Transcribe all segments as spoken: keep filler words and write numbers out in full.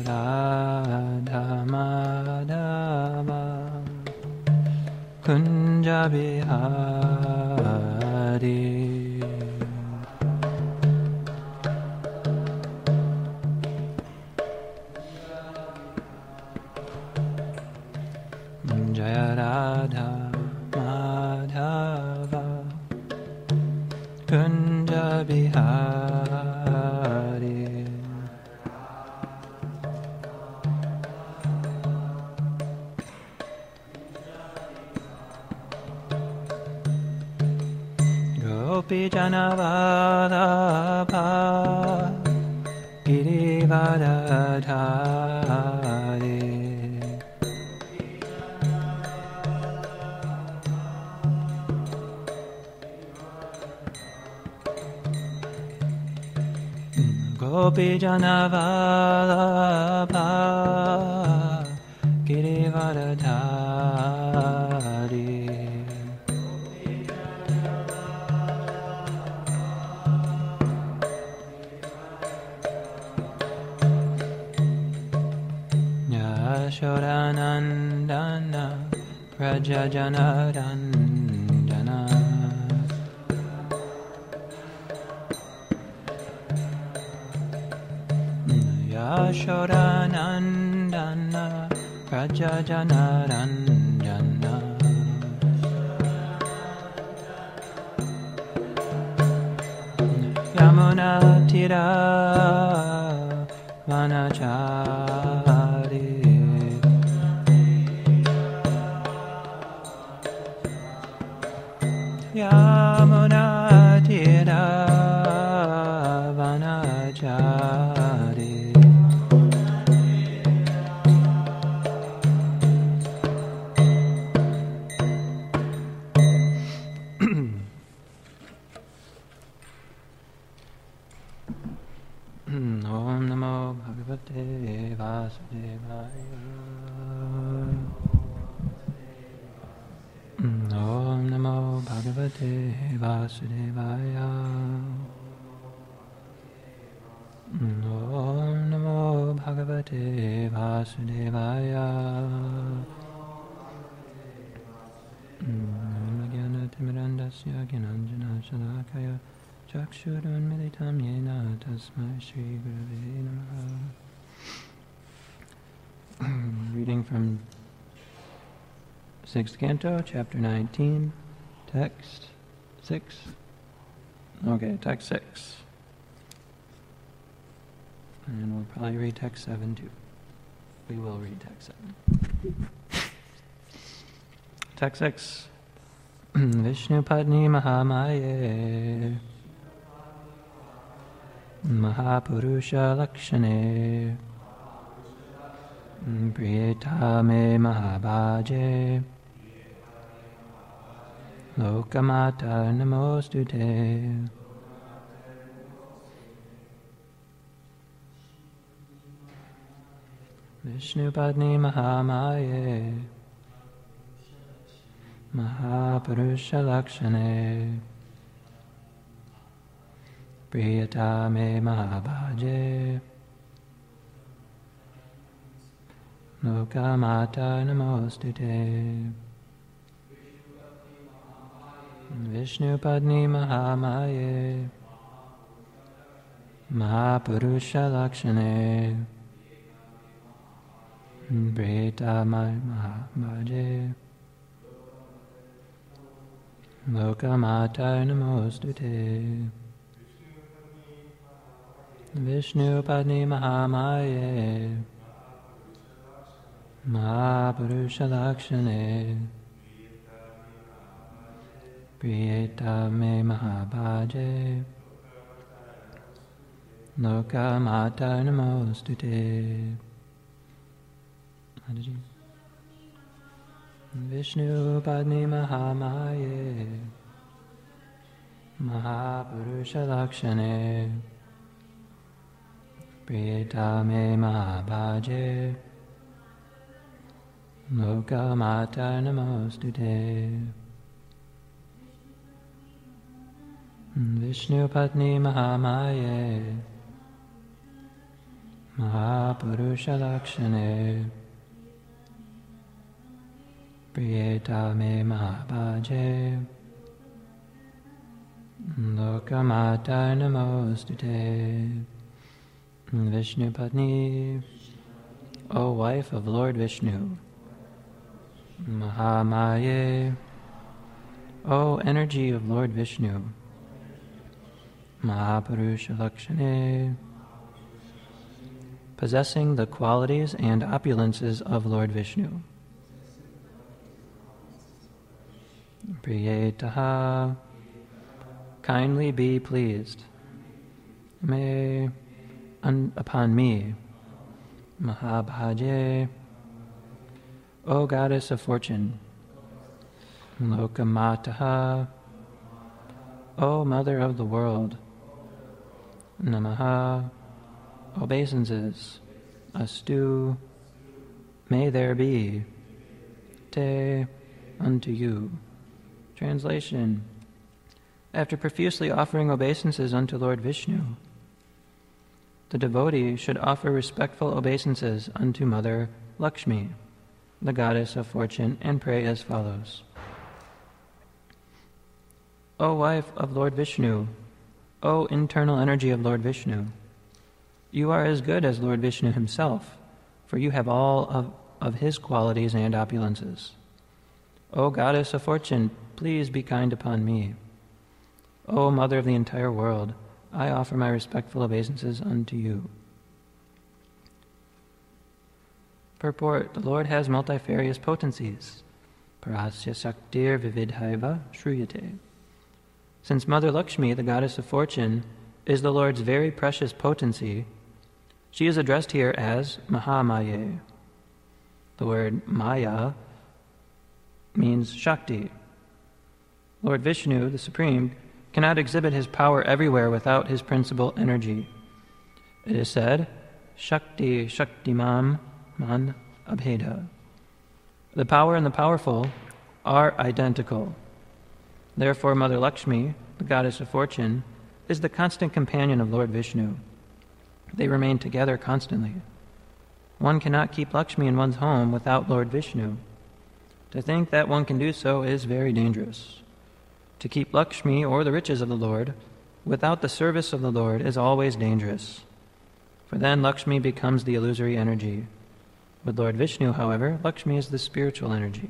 Radha Madhava Kunja Bihari Jaya Radha Madhava Kunja Bihari Gopi Janavadabha Girivardhari Gopi Janavadabha Girivardhari Yashodanandana Raja Janarandana Yashodanandana Raja Janarandana Yamuna Tira Vanachari Yamuna Tira Vanachari Om Namo Bhagavate Vasudevaya Om Namo Bhagavate Vasudevaya Om Namo Bhagavate Vasudevaya Namagyana Timirandasya Ginanjana Shalakaya Chakshurunmilitam Yena Tasmai Shri Gurave Namaha. Reading from sixth Canto, Chapter nineteen, Text six. Okay, Text six. And we'll probably read Text seven too. We will read Text seven. Text six. Vishnu Padni Mahamaye Mahapurusha Lakshane Priyeta Me Mahabhaje Lokamata Namostute Vishnu Padni Mahamaye Mahapurusha Lakshane Priyata Me Mahabhaje Lokamata Namostute Vishnu Padni Mahamaye Mahapurusha Lakshane Priyata Me Mahabhaje Lokamata Namostute Vishnu Padni Mahamaye Mahapurusha Lakshane Priyeta Me Mahabhaje Lokamata Namostute. How did you? Vishnu Padni Mahamaye Mahapurusha Lakshane Priyeta Me Mahabhaje Lokamata Namostute. Vishnu Padni Mahamaye Mahapurusha Lakshane Priyeta me Mahabhaje Lokamata Namostute Vishnu Patni, O wife of Lord Vishnu. Mahamaye, O energy of Lord Vishnu. Mahapurusha Lakshane, possessing the qualities and opulences of Lord Vishnu. Priyetaha, kindly be pleased. May un- upon me. Mahabhaje, O goddess of fortune. Lokamataha, O mother of the world. Namaha, obeisances. Astu, may there be. Te, unto you. Translation. After profusely offering obeisances unto Lord Vishnu, the devotee should offer respectful obeisances unto Mother Lakshmi, the goddess of fortune, and pray as follows. O wife of Lord Vishnu, O internal energy of Lord Vishnu, you are as good as Lord Vishnu himself, for you have all of, of his qualities and opulences. O goddess of fortune, please be kind upon me. O mother of the entire world, I offer my respectful obeisances unto you. Purport: the Lord has multifarious potencies. Parasya Saktir Vividhaiva Shruyate. Since Mother Lakshmi, the goddess of fortune, is the Lord's very precious potency, she is addressed here as Mahamaye. The word Maya means Shakti. Lord Vishnu, the Supreme, cannot exhibit his power everywhere without his principal energy. It is said, Shakti Shaktimam Man Abheda. The power and the powerful are identical. Therefore, Mother Lakshmi, the goddess of fortune, is the constant companion of Lord Vishnu. They remain together constantly. One cannot keep Lakshmi in one's home without Lord Vishnu. To think that one can do so is very dangerous. To keep Lakshmi or the riches of the Lord without the service of the Lord is always dangerous, for then Lakshmi becomes the illusory energy. With Lord Vishnu, however, Lakshmi is the spiritual energy.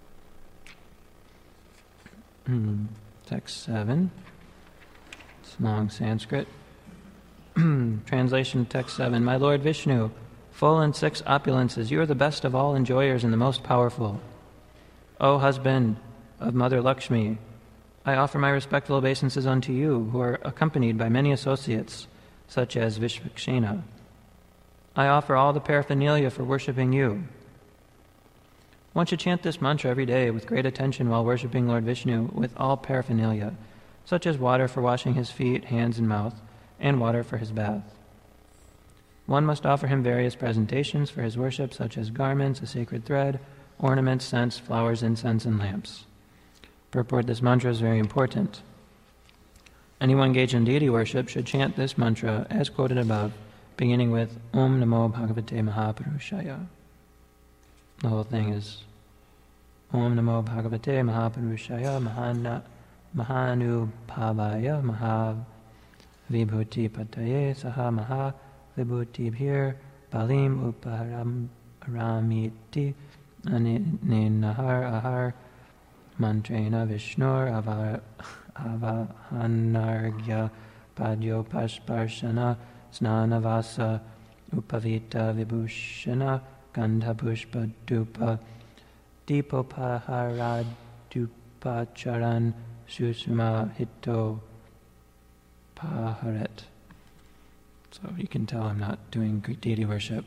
Text seven. It's long Sanskrit. Translation of text seven. My Lord Vishnu, full in six opulences, you are the best of all enjoyers and the most powerful. O husband of Mother Lakshmi, I offer my respectful obeisances unto you, who are accompanied by many associates, such as Vishvakshena. I offer all the paraphernalia for worshipping you. One should chant this mantra every day with great attention while worshipping Lord Vishnu with all paraphernalia, such as water for washing his feet, hands, and mouth, and water for his bath. One must offer him various presentations for his worship, such as garments, a sacred thread, ornaments, scents, flowers, incense, and lamps. Purport: this mantra is very important. Anyone engaged in deity worship should chant this mantra as quoted above, beginning with Om Namo Bhagavate Mahapurushaya. The whole thing is Om Namo Bhagavate Mahapurushaya Mahana Mahanubhavaya Mahavibhuti Pataye Saha Maha Vibhuti Bhir Balim Uparamiti Aninahar Ahar Mantrena Vishnur Ava Avahanargya Padyo Pashparshana Snanavasa Upavita Vibhushana Gandha Pushpa Dupa Dipopahara Dupacharan Susuma Hito Paharet. So you can tell I'm not doing Greek deity worship.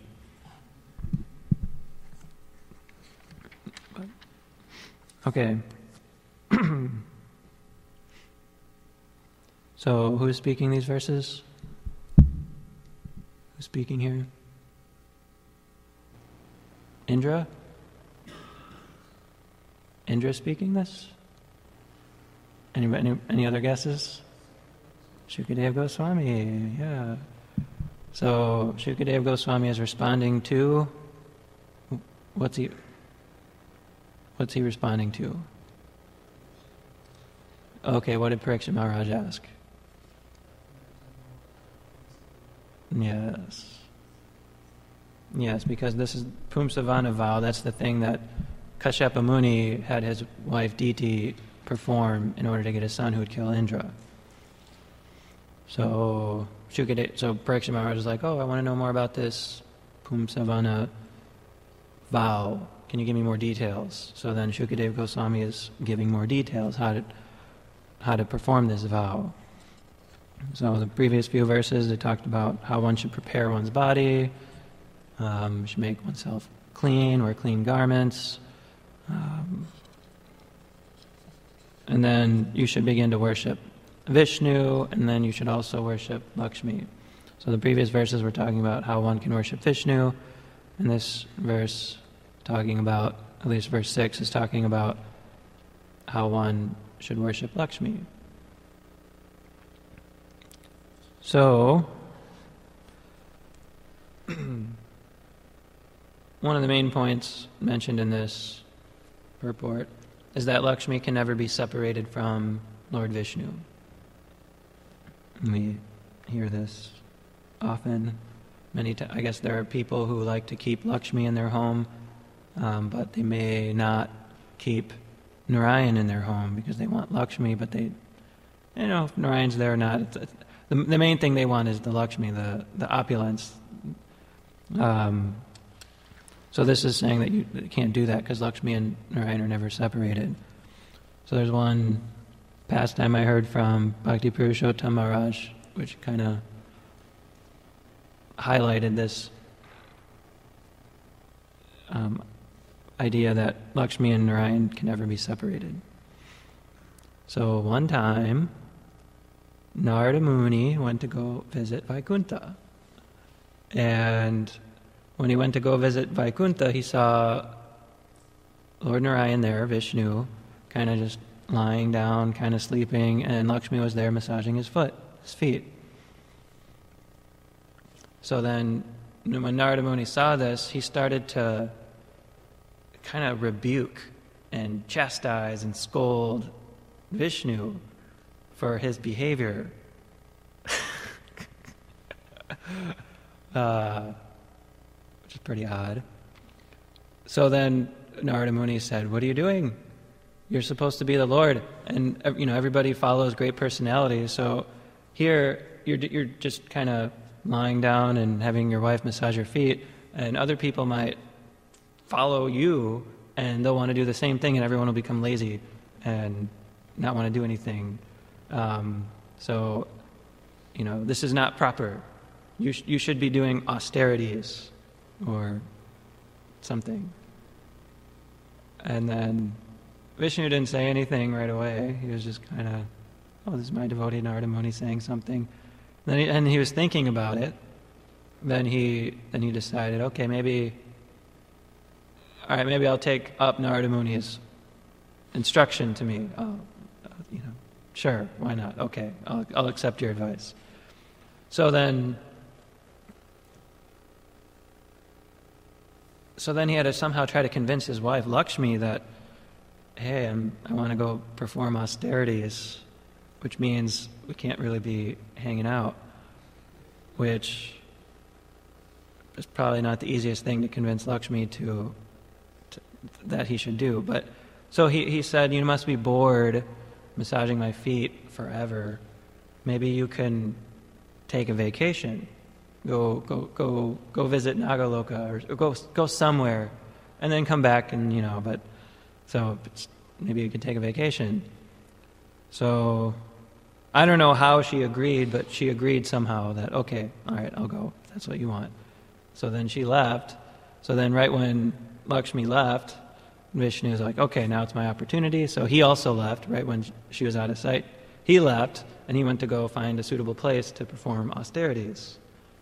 But, okay. So who's speaking these verses? Who's speaking here? Indra? Indra speaking this? Any, any, any other guesses? Shukadeva Goswami, yeah. So Shukadeva Goswami is responding to, what's he, what's he responding to? Okay, what did Parikshit Maharaj ask? Yes. Yes, because this is Pumsavana vow, that's the thing that Kashyapa Muni had his wife Diti perform in order to get a son who would kill Indra. So Shukadeva, so Parikshit Maharaj is like, oh, I want to know more about this Pumsavana vow. Can you give me more details? So then Shukadeva Goswami is giving more details, how to, how to perform this vow. So the previous few verses, they talked about how one should prepare one's body, um, should make oneself clean, wear clean garments, um, and then you should begin to worship Vishnu, and then you should also worship Lakshmi. So the previous verses were talking about how one can worship Vishnu, and this verse talking about, at least verse six, is talking about how one should worship Lakshmi. So, one of the main points mentioned in this purport is that Lakshmi can never be separated from Lord Vishnu. We hear this often. Many times, I guess there are people who like to keep Lakshmi in their home, um, but they may not keep Narayan in their home because they want Lakshmi, but they, you know, if Narayan's there or not, it's, it's, the, the main thing they want is the Lakshmi, the, the opulence. Um, so this is saying that you, that you can't do that because Lakshmi and Narayan are never separated. So there's one pastime I heard from Bhakti Purushottam Maharaj, which kind of highlighted this um, idea that Lakshmi and Narayan can never be separated. So one time, Narada Muni went to go visit Vaikuntha. And when he went to go visit Vaikuntha, he saw Lord Narayan there, Vishnu, kind of just lying down, kind of sleeping, and Lakshmi was there massaging his foot, his feet. So then, when Narada Muni saw this, he started to kind of rebuke and chastise and scold Vishnu for his behavior. uh, which is pretty odd. So then Narada Muni said, "What are you doing? You're supposed to be the Lord." And you know, everybody follows great personalities. So here, you're you're just kind of lying down and having your wife massage your feet, and other people might follow you, and they'll want to do the same thing, and everyone will become lazy and not want to do anything. Um, so, you know, this is not proper. You sh- you should be doing austerities or something. And then Vishnu didn't say anything right away. He was just kind of, oh, this is my devotee Narada Muni saying something. Then he, and he was thinking about it. Then he then he decided, okay, maybe, all right, maybe I'll take up Narada Muni's instruction to me. Oh, you know, sure, why not? Okay, I'll, I'll accept your advice. So then, so then he had to somehow try to convince his wife Lakshmi that, hey, I'm, I want to go perform austerities, which means we can't really be hanging out, which is probably not the easiest thing to convince Lakshmi to, to that he should do. But so he, he said, you must be bored massaging my feet forever. Maybe you can take a vacation, go go go go visit Nagaloka, or go go somewhere, and then come back and you know. But so it's, maybe you could take a vacation. So I don't know how she agreed, but she agreed somehow that, okay, all right, I'll go, if that's what you want. So then she left. So then right when Lakshmi left, Vishnu was like, okay, now it's my opportunity. So he also left right when she was out of sight. He left, and he went to go find a suitable place to perform austerities.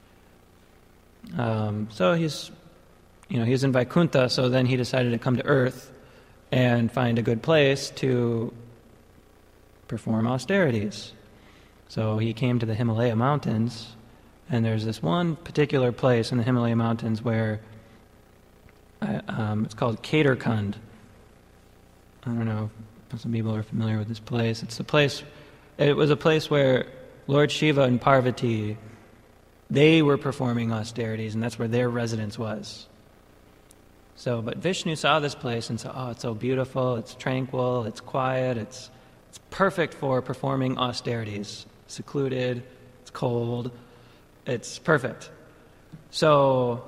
Um, so he's, you know, he's in Vaikuntha, so then he decided to come to Earth and find a good place to perform austerities. So he came to the Himalaya mountains, And there's this one particular place in the Himalaya mountains where I, um, it's called Kedarkund. I don't know if some people are familiar with this place. It's the place, it was a place where Lord Shiva and Parvati, they were performing austerities, and that's where their residence was. So, but Vishnu saw this place and said, oh, it's so beautiful, it's tranquil, it's quiet, it's it's perfect for performing austerities. Secluded, it's cold, it's perfect. So,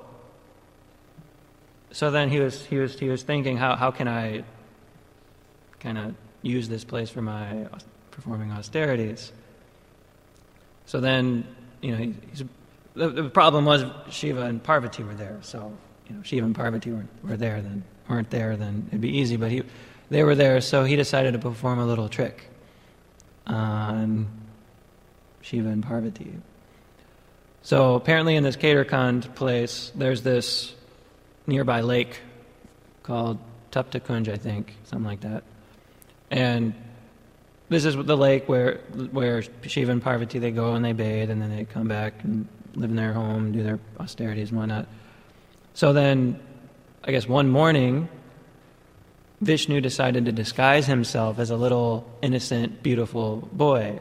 so then he was he was he was thinking, how how can I kind of use this place for my performing austerities? So then, you know, he, he's, the, the problem was Shiva and Parvati were there. So, you know, Shiva and Parvati were, were there, then weren't there, then it'd be easy. But he, they were there, so he decided to perform a little trick on Shiva and Parvati. So apparently, in this Kedarkund place, there's this nearby lake called Taptakunj, I think, something like that, and this is the lake where where Shiva and Parvati, they go and they bathe, and then they come back and live in their home, do their austerities and whatnot. So then, I guess one morning, Vishnu decided to disguise himself as a little innocent, beautiful boy.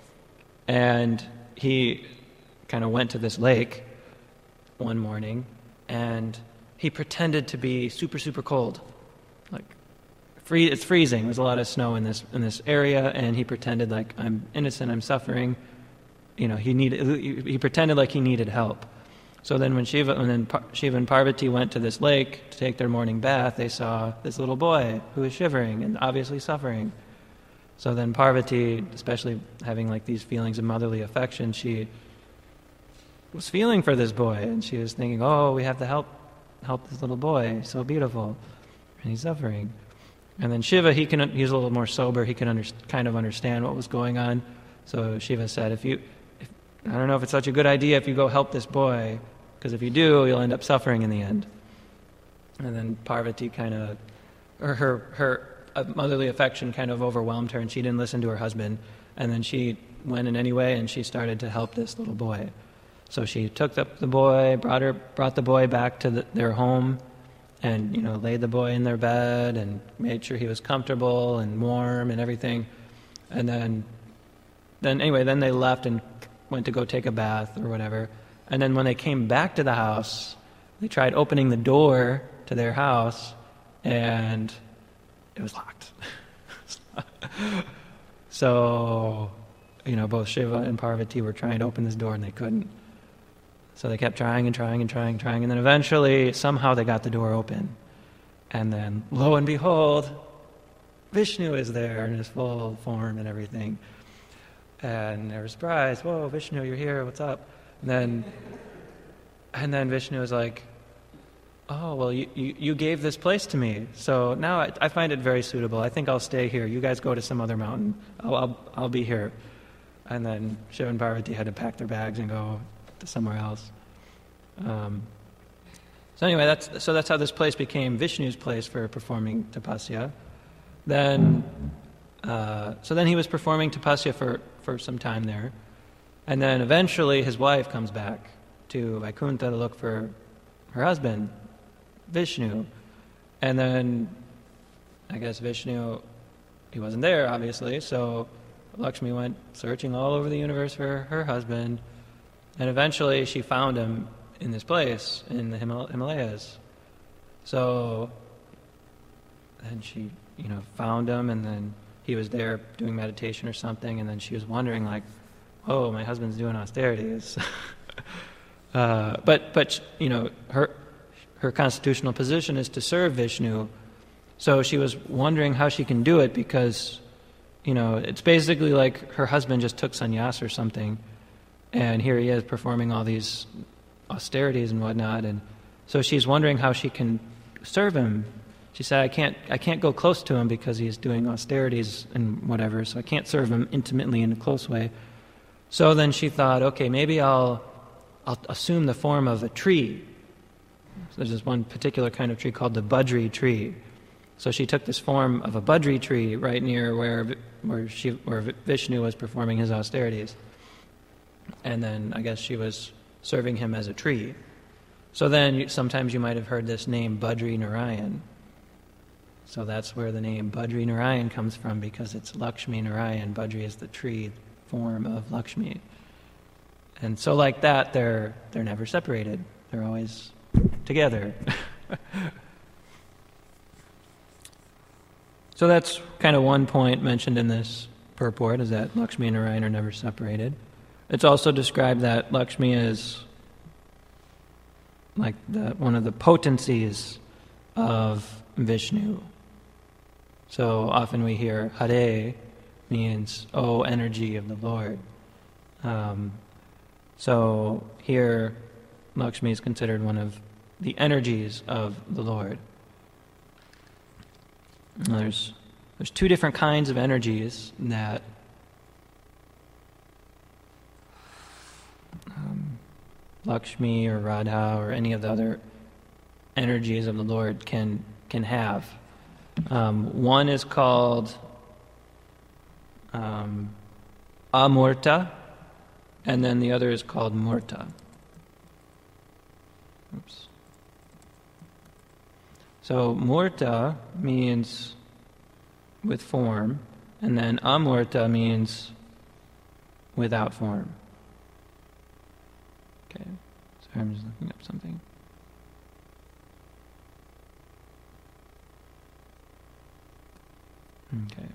And he kind of went to this lake one morning, and he pretended to be super, super cold. Like, free, it's freezing. There's a lot of snow in this in this area, and he pretended like, I'm innocent, I'm suffering. You know, he needed. He pretended like he needed help. So then when Shiva, and then Par- Shiva and Parvati went to this lake to take their morning bath, they saw this little boy who was shivering and obviously suffering. So then Parvati, especially having like these feelings of motherly affection, she was feeling for this boy, and she was thinking, oh, we have to help help this little boy. He's so beautiful, and he's suffering. And then Shiva, he can he's a little more sober. He can under, kind of understand what was going on. So Shiva said, if you, if, I don't know if it's such a good idea if you go help this boy, because if you do, you'll end up suffering in the end. And then Parvati kind of, her, her, her motherly affection kind of overwhelmed her, and she didn't listen to her husband. And then she went in anyway, and she started to help this little boy. So she took the, the boy, brought her, brought the boy back to the, their home, and you know, laid the boy in their bed, and made sure he was comfortable and warm and everything. And then, then anyway, then they left and went to go take a bath or whatever. And then when they came back to the house, they tried opening the door to their house, and it was locked. So, you know, both Shiva and Parvati were trying to open this door, and they couldn't. So they kept trying and trying and trying and trying, and then eventually, somehow they got the door open. And then, lo and behold, Vishnu is there in his full form and everything. And they were surprised, whoa, Vishnu, you're here, what's up? And then, and then Vishnu was like, oh, well, you, you, you gave this place to me, so now I, I find it very suitable. I think I'll stay here. You guys go to some other mountain. I'll, I'll, I'll be here. And then Shiva and Parvati had to pack their bags and go to somewhere else. Um, so anyway, that's so that's how this place became Vishnu's place for performing tapasya. Then, uh, so then he was performing tapasya for, for some time there. And then eventually his wife comes back to Vaikuntha to look for her husband, Vishnu. And then, I guess Vishnu, he wasn't there, obviously, so Lakshmi went searching all over the universe for her husband. And eventually she found him in this place, in the Himal- Himalayas. So, then she, you know, found him, and then he was there doing meditation or something, and then she was wondering, like, oh, my husband's doing austerities. uh, but, but you know, her her constitutional position is to serve Vishnu. So she was wondering how she can do it because, you know, it's basically like her husband just took sannyas or something, and here he is performing all these austerities and whatnot. And so she's wondering how she can serve him. She said, I can't I can't go close to him because he's doing austerities and whatever, so I can't serve him intimately in a close way. So then she thought, okay, maybe I'll I'll assume the form of a tree. So there's this one particular kind of tree called the Badri tree. So she took this form of a Badri tree right near where where she where Vishnu was performing his austerities. And then I guess she was serving him as a tree. So then you, sometimes you might have heard this name Badri Narayan. So that's where the name Badri Narayan comes from, because it's Lakshmi Narayan. Badri is the tree form of Lakshmi. And so like that, they're they're never separated. They're always together. So that's kind of one point mentioned in this purport, is that Lakshmi and Narayan are never separated. It's also described that Lakshmi is like the, one of the potencies of Vishnu. So often we hear Hare means, oh, energy of the Lord. Um, so here, Lakshmi is considered one of the energies of the Lord. There's there's two different kinds of energies that um, Lakshmi or Radha or any of the other energies of the Lord can can have. Um, one is called um, Amurta, and then the other is called Murta. Oops. So Murta means with form, and then Amurta means without form. Okay, sorry, I'm just looking up something. Okay.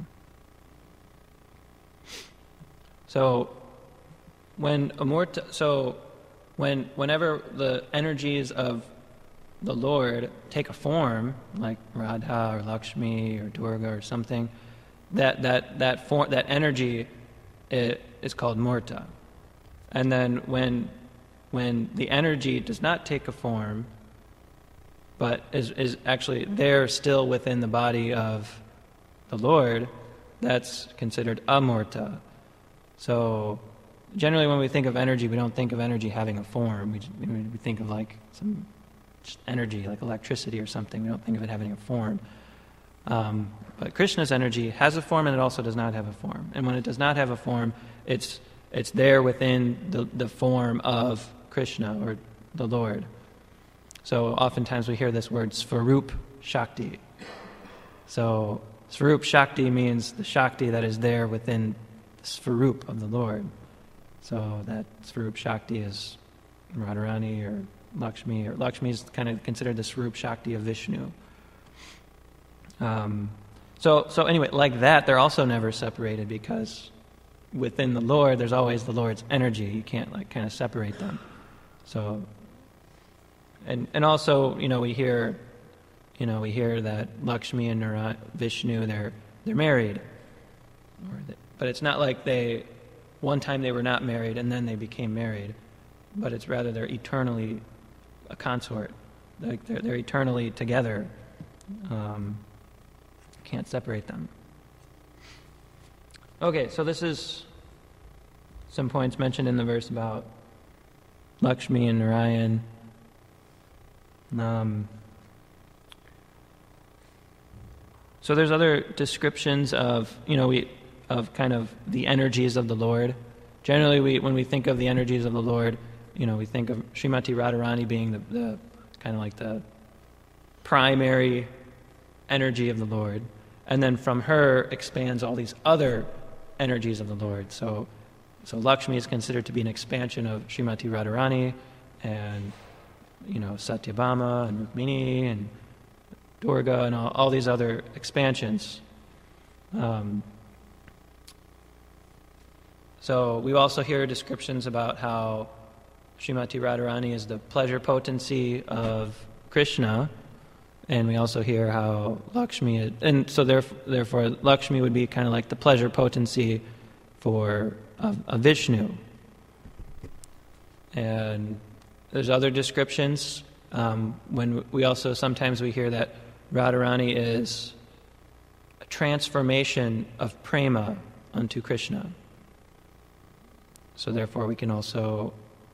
So when Amurta, so when whenever the energies of the Lord take a form, like Radha or Lakshmi or Durga or something, that that that form, that energy, it, is called Murta. And then when when the energy does not take a form, but is is actually there still within the body of the Lord, that's considered Amurta. So generally, when we think of energy, we don't think of energy having a form. We we think of like some just energy, like electricity or something. We don't think of it having a form. Um, but Krishna's energy has a form, and it also does not have a form. And when it does not have a form, it's it's there within the, the form of Krishna, or the Lord. So oftentimes we hear this word Svarup Shakti. So Svarup Shakti means the Shakti that is there within the Svarup of the Lord. So that Svarup Shakti is Radharani or Lakshmi, or Lakshmi is kind of considered the Svarup Shakti of Vishnu. Um, so, so anyway, like that, they're also never separated, because within the Lord, there's always the Lord's energy. You can't like kind of separate them. So, and and also, you know, we hear, you know, we hear that Lakshmi and Nara, Vishnu, they're they're married, or they, but it's not like they one time they were not married and then they became married, but it's rather they're eternally a consort. Like they're they're eternally together. Um, can't separate them. Okay, so this is some points mentioned in the verse about Lakshmi and Narayan. Um, so there's other descriptions of, you know, we of kind of the energies of the Lord. Generally, we when we think of the energies of the Lord, you know, we think of Srimati Radharani being the, the kind of like the primary energy of the Lord, and then from her expands all these other energies of the Lord. So, so Lakshmi is considered to be an expansion of Srimati Radharani, and you know Satyabhama and Rukmini and Durga and all, all these other expansions. Um, so we also hear descriptions about how Srimati Radharani is the pleasure potency of Krishna, and we also hear how Lakshmi is, and so therefore, therefore Lakshmi would be kind of like the pleasure potency for of, of Vishnu. And there's other descriptions. Um, when we also sometimes we hear that Radharani is a transformation of prema unto Krishna. So therefore we can also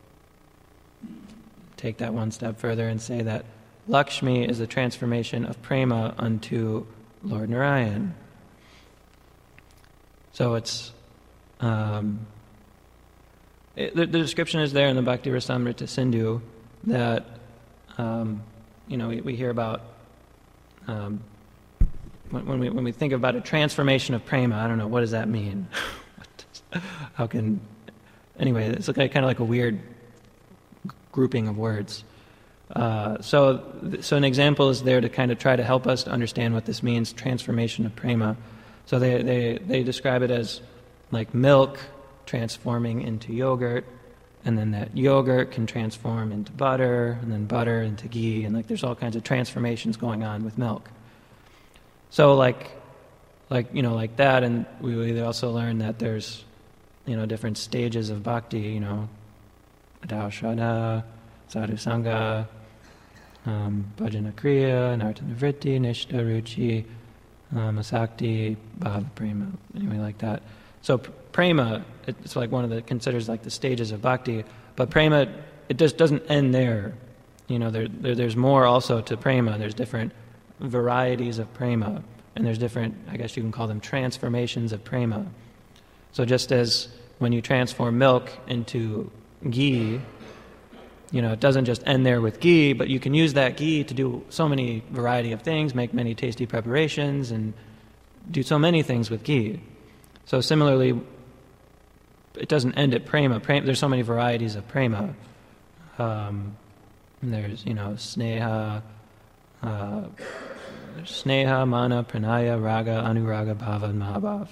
take that one step further and say that Lakshmi is a transformation of prema unto Lord Narayan. So it's um, it, the, the description is there in the Bhakti Rasamrita Sindhu that, um, you know, we, we hear about, um, when, when we when we think about a transformation of prema, I don't know, what does that mean? How can, anyway, it's like, kind of like a weird grouping of words. Uh, so, so an example is there to kind of try to help us to understand what this means, transformation of prema. So they, they, they describe it as like milk transforming into yogurt, and then that yogurt can transform into butter, and then butter into ghee, and like there's all kinds of transformations going on with milk. So like, like you know, like that, and we, we also learn that there's, you know, different stages of bhakti, you know, Adao Shraddha, Sadhu Sangha, um, Bhajana Kriya, Nartanavritti, Nishta Ruchi, um, Asakti, Bhava Prema, anyway, like that. So prema, it's like one of the, considers like the stages of bhakti, but prema, it just doesn't end there. You know, there, there there's more also to prema. There's different varieties of prema, and there's different, I guess you can call them transformations of prema. So just as when you transform milk into ghee, you know, it doesn't just end there with ghee, but you can use that ghee to do so many variety of things, make many tasty preparations, and do so many things with ghee. So similarly, it doesn't end at prema. prema there's so many varieties of prema. Um, there's, you know, sneha, uh, sneha, mana, pranaya, raga, anuraga, bhava, and mahabhav.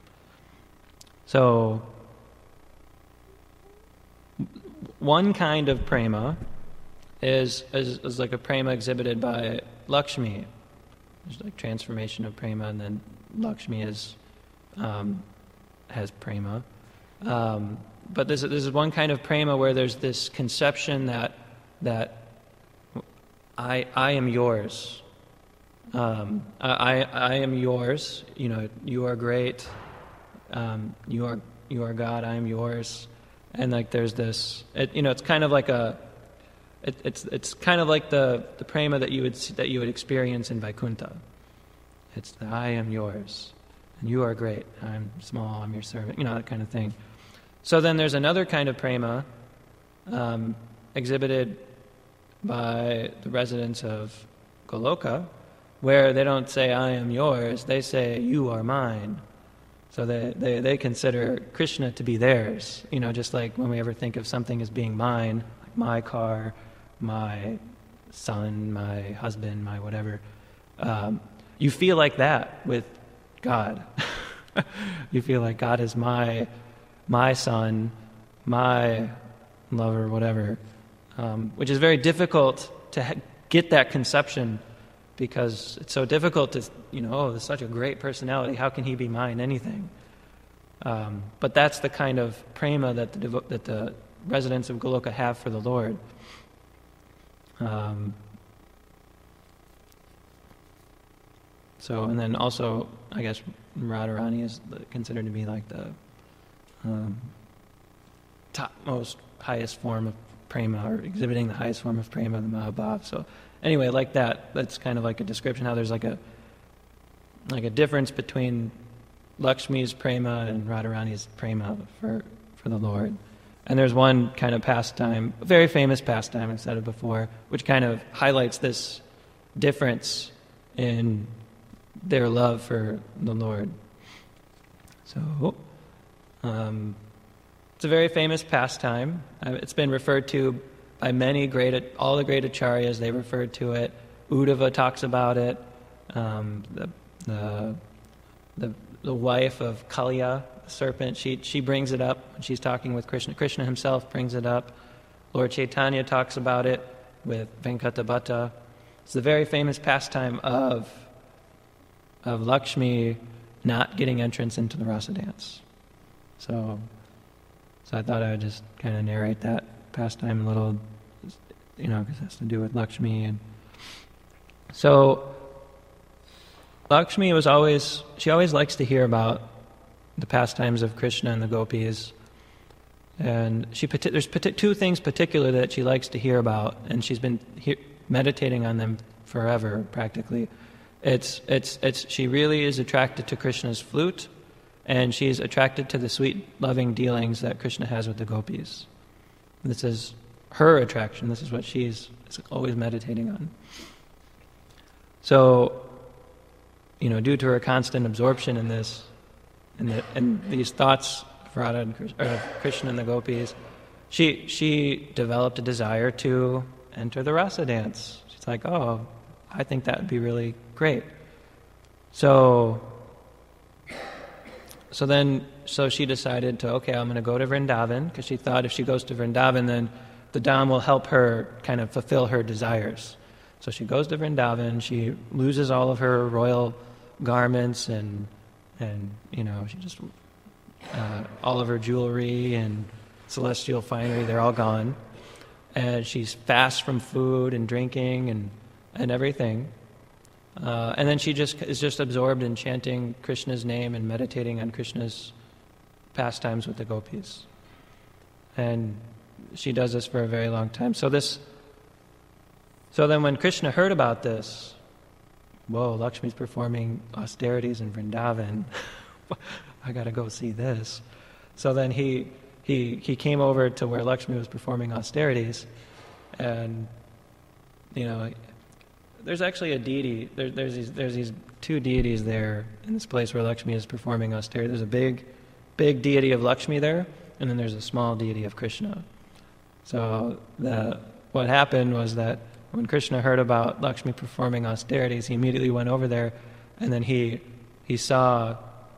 So, one kind of prema is, is is like a prema exhibited by Lakshmi. There's like transformation of prema, and then Lakshmi is um, has prema. Um, but this, this is one kind of prema where there's this conception that that I I am yours. Um, I I am yours. You know, you are great. Um, you are you are God. I am yours. And like there's this, it, you know, it's kind of like a, it, it's it's kind of like the, the prema that you would that you would experience in Vaikuntha. It's the, I am yours, and you are great. I'm small. I'm your servant. You know, that kind of thing. So then there's another kind of prema um, exhibited by the residents of Goloka, where they don't say I am yours. They say you are mine. So they, they, they consider Krishna to be theirs. You know, just like when we ever think of something as being mine, like my car, my son, my husband, my whatever. Um, you feel like that with God. You feel like God is my my son, my lover, whatever. Um, which is very difficult to ha- get that conception, because it's so difficult to, you know, oh, there's such a great personality, how can he be mine, anything? Um, but that's the kind of prema that the, devo- that the residents of Goloka have for the Lord. Um, so, and then also, I guess, Radharani is considered to be like the um, topmost, highest form of prema, or exhibiting the highest form of prema, the Mahabhav. So, anyway, like that, that's kind of like a description how there's like a like a difference between Lakshmi's prema and Radharani's prema for, for the Lord. And there's one kind of pastime, a very famous pastime, I've said it before, which kind of highlights this difference in their love for the Lord. So, um, it's a very famous pastime. Uh, it's been referred to by many great, all the great acharyas. They referred to it. Uddhava talks about it. Um, the, the the the wife of Kalya, the serpent, she she brings it up when she's talking with Krishna. Krishna himself brings it up. Lord Chaitanya talks about it with Venkatabhatta. It's the very famous pastime of of Lakshmi not getting entrance into the rasa dance. So, so I thought I would just kind of narrate that pastime a little, you know, because it has to do with Lakshmi. And so Lakshmi was always, she always likes to hear about the pastimes of Krishna and the gopis. And she there's two things particular that she likes to hear about, and she's been he- meditating on them forever, practically. It's it's it's she really is attracted to Krishna's flute, and she's attracted to the sweet, loving dealings that Krishna has with the gopis. This is her attraction. This is what she's always meditating on. So, you know, due to her constant absorption in this, in, the, in these thoughts of Radha and Krishna, or Krishna and the gopis, she she developed a desire to enter the rasa dance. She's like, oh, I think that would be really great. So, so then, so she decided to, okay, I'm going to go to Vrindavan, because she thought if she goes to Vrindavan, then the Dham will help her kind of fulfill her desires. So she goes to Vrindavan, she loses all of her royal garments and, and you know, she just, uh, all of her jewelry and celestial finery, they're all gone. And she's fast from food and drinking and, and everything. Uh, and then she just is just absorbed in chanting Krishna's name and meditating on Krishna's pastimes with the gopis. And she does this for a very long time. So this, so then when Krishna heard about this, whoa, Lakshmi's performing austerities in Vrindavan. I got to go see this. So then he he he came over to where Lakshmi was performing austerities, and you know, there's actually a deity. There, there's these there's these two deities there in this place where Lakshmi is performing austerity. There's a big, big deity of Lakshmi there, and then there's a small deity of Krishna. So the what happened was that when Krishna heard about Lakshmi performing austerities, he immediately went over there, and then he he saw,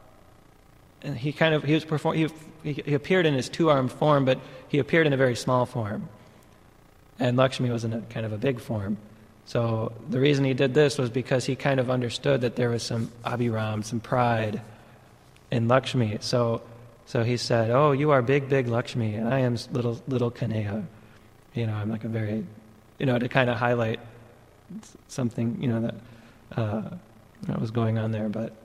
and he kind of he was perform he, he he appeared in his two-armed form, but he appeared in a very small form, and Lakshmi was in a kind of a big form. So the reason he did this was because he kind of understood that there was some abhiram, some pride in Lakshmi. So so he said, "Oh, you are big, big Lakshmi, and I am little, little Kaneya." You know, I'm like a very, you know, to kind of highlight something, you know, that uh, that was going on there. But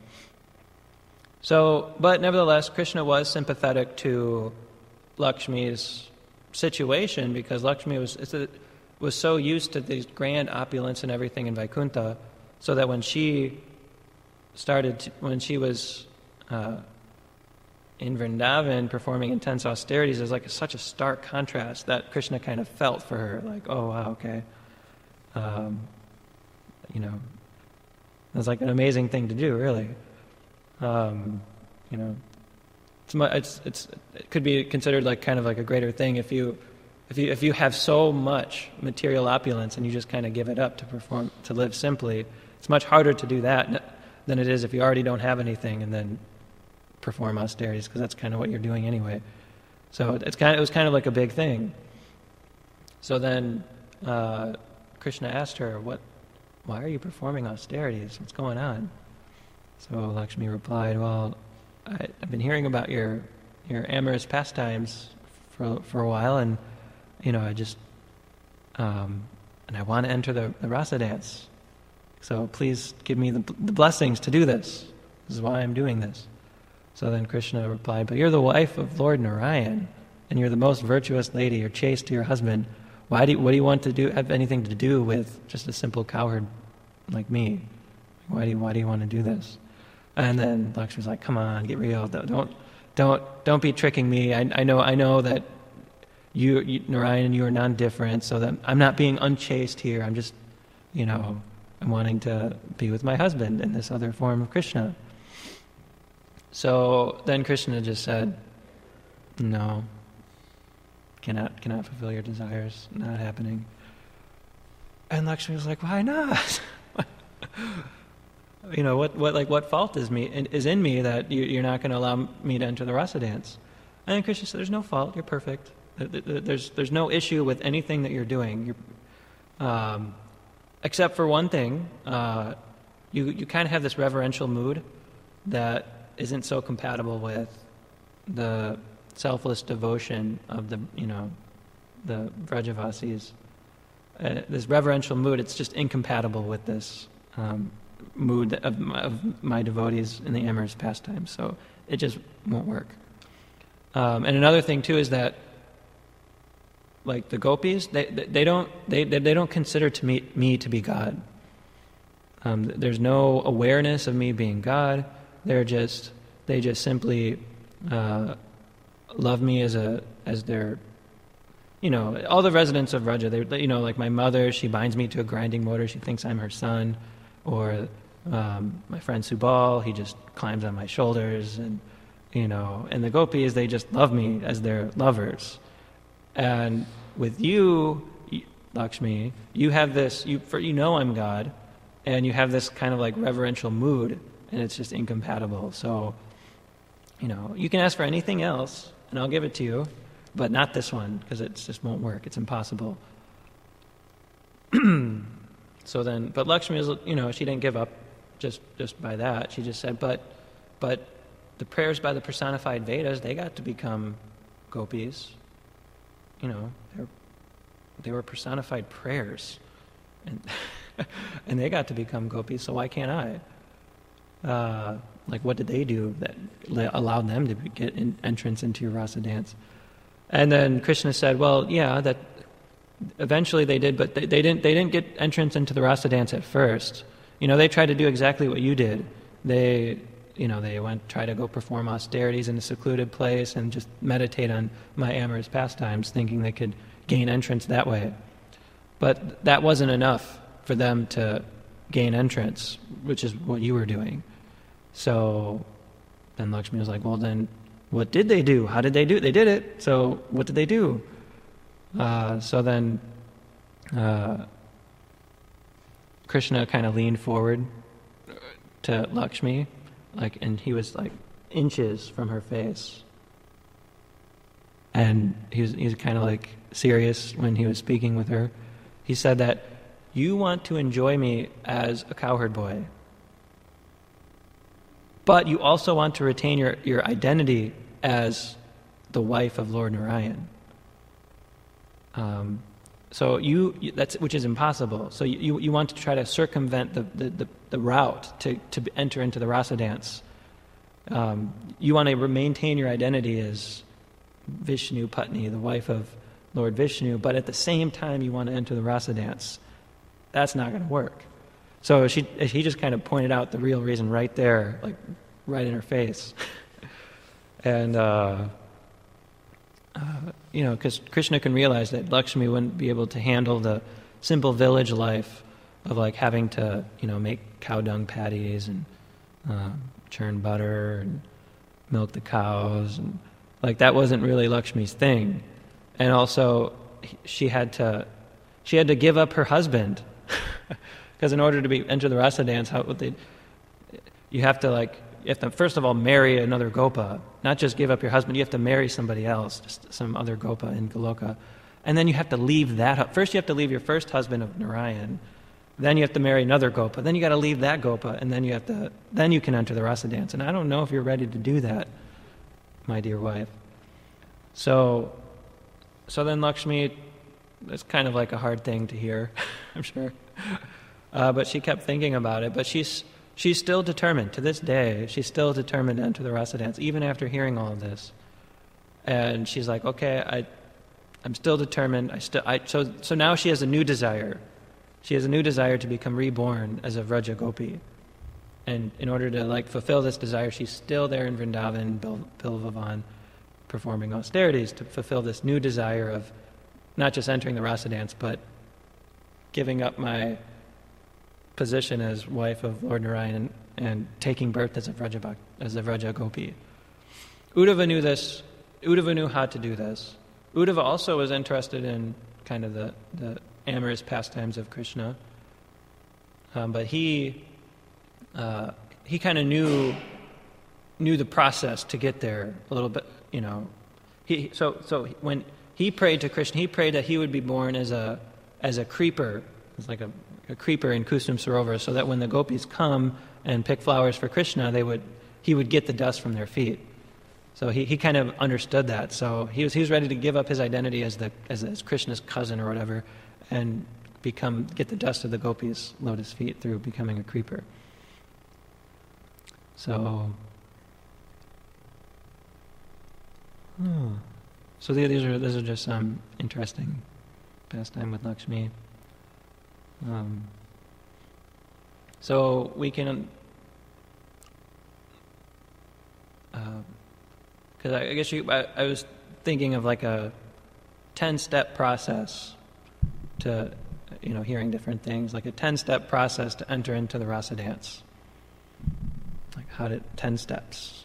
so, but nevertheless, Krishna was sympathetic to Lakshmi's situation because Lakshmi was it's a, was so used to these grand opulence and everything in Vaikuntha, so that when she started, to, when she was uh, in Vrindavan performing intense austerities, there's like a, such a stark contrast that Krishna kind of felt for her, like, oh wow, okay, um, you know, it was like an amazing thing to do, really. Um, you know, it's, it's it's it could be considered like kind of like a greater thing if you. If you if you have so much material opulence and you just kind of give it up to perform to live simply, it's much harder to do that than it is if you already don't have anything and then perform austerities, because that's kind of what you're doing anyway. So it's kind of, it was kind of like a big thing. So then uh, Krishna asked her, "What? Why are you performing austerities? What's going on?" So Lakshmi replied, "Well, I, I've been hearing about your your amorous pastimes for for a while, and you know, I just, um, and I want to enter the, the rasa dance. So please give me the, the blessings to do this. This is why I'm doing this." So then Krishna replied, "But you're the wife of Lord Narayan, and you're the most virtuous lady. You're chaste to your husband. Why do you, what do you want to do? Have anything to do with just a simple cowherd like me? Why do you, why do you want to do this?" And then Lakshmi's like, "Come on, get real. Don't, don't, don't be tricking me. I, I know, I know that." You, you, Narayan, you are non-different, so that I'm not being unchaste here. I'm just, you know, I'm wanting to be with my husband in this other form of Krishna. So then Krishna just said, "No, cannot, cannot fulfill your desires. Not happening." And Lakshmi was like, "Why not? you know, what, what, like, what fault is me is in me that you, you're not going to allow me to enter the rasa dance?" And then Krishna said, "There's no fault. You're perfect. There's there's no issue with anything that you're doing, you're, um, except for one thing. Uh, you you kind of have this reverential mood that isn't so compatible with the selfless devotion of the you know the Vrajavasis. Uh, this reverential mood, it's just incompatible with this um, mood of my, of my devotees in the amorous pastimes. So it just won't work." Um, and another thing too is that, like the gopis, they they don't they they don't consider to me me to be God. Um, there's no awareness of me being God. They're just they just simply uh, love me as a as their, you know, all the residents of Vraja. They, you know, like my mother, she binds me to a grinding mortar. She thinks I'm her son, or um, my friend Subal, he just climbs on my shoulders, and you know, and the gopis, they just love me as their lovers. And with you, Lakshmi, you have this, you for you know I'm God, and you have this kind of like reverential mood, and it's just incompatible. So, you know, you can ask for anything else, and I'll give it to you, but not this one, because it just won't work. It's impossible. So then, but Lakshmi is, you know, she didn't give up just just by that. She just said, but, but the prayers by the personified Vedas, they got to become gopis. You know, they're, they were personified prayers, and and they got to become gopis. So why can't I? Uh, like, what did they do that allowed them to get in, entrance into your rasa dance? And then Krishna said, well, yeah, that eventually they did, but they, they didn't. They didn't get entrance into the rasa dance at first. You know, they tried to do exactly what you did. They, you know, they went try to go perform austerities in a secluded place and just meditate on my amorous pastimes, thinking they could gain entrance that way. But that wasn't enough for them to gain entrance, which is what you were doing. So then Lakshmi was like, well, then what did they do? How did they do it? They did it. So what did they do? Uh, so then uh, Krishna kind of leaned forward to Lakshmi, like, and he was like inches from her face. And he was, he was kind of like serious when he was speaking with her. He said that, you want to enjoy me as a cowherd boy, but you also want to retain your, your identity as the wife of Lord Narayan. Um, so you, that's, which is impossible. So you, you want to try to circumvent the, the, the, the route to, to enter into the rasa dance. Um, you want to maintain your identity as Vishnu Patni, the wife of Lord Vishnu, but at the same time you want to enter the rasa dance. That's not going to work. So she, he just kind of pointed out the real reason right there, like right in her face. and, uh, uh, you know, because Krishna can realize that Lakshmi wouldn't be able to handle the simple village life of like having to, you know, make cow dung patties and uh, churn butter and milk the cows. And like that wasn't really Lakshmi's thing. And also she had to, she had to give up her husband. Because in order to be enter the rasa dance, how would they? You have to like, you have to first of all marry another gopa, not just give up your husband. You have to marry somebody else, just some other gopa in Goloka, and then you have to leave that. First, you have to leave your first husband of Narayan, then you have to marry another gopa, then you got to leave that gopa, and then you have to, then you can enter the rasa dance. And I don't know if you're ready to do that, my dear wife. So, so then Lakshmi, it's kind of like a hard thing to hear, I'm sure. Uh, but she kept thinking about it. But she's she's still determined. To this day, she's still determined to enter the rasa dance, even after hearing all of this. And she's like, okay, I, I'm still determined. I still, I so so now she has a new desire. She has a new desire to become reborn as a Vraja Gopi. And in order to like fulfill this desire, she's still there in Vrindavan, Bil- Bilvavan, performing austerities to fulfill this new desire of not just entering the rasa dance, but giving up my position as wife of Lord Narayan and, and taking birth as a Vraja, as a Vraja Gopi. Uddhava knew this. Uddhava knew how to do this. Uddhava also was interested in kind of the, the amorous pastimes of Krishna, um, but he uh, he kind of knew knew the process to get there a little bit. You know, he so so when he prayed to Krishna, he prayed that he would be born as a as a creeper. It's like a, a creeper in Kusum Sarovar, so that when the gopis come and pick flowers for Krishna, they would he would get the dust from their feet. So he, he kind of understood that. So he was he was ready to give up his identity as the as, as Krishna's cousin or whatever, and become get the dust of the gopis' lotus feet through becoming a creeper. So, oh. so these are these are just some interesting pastime with Lakshmi. Um, so we can because I, I guess you, I, I was thinking of like a ten-step process to, you know, hearing different things, like a ten-step process to enter into the rasa dance. Like how did ten steps?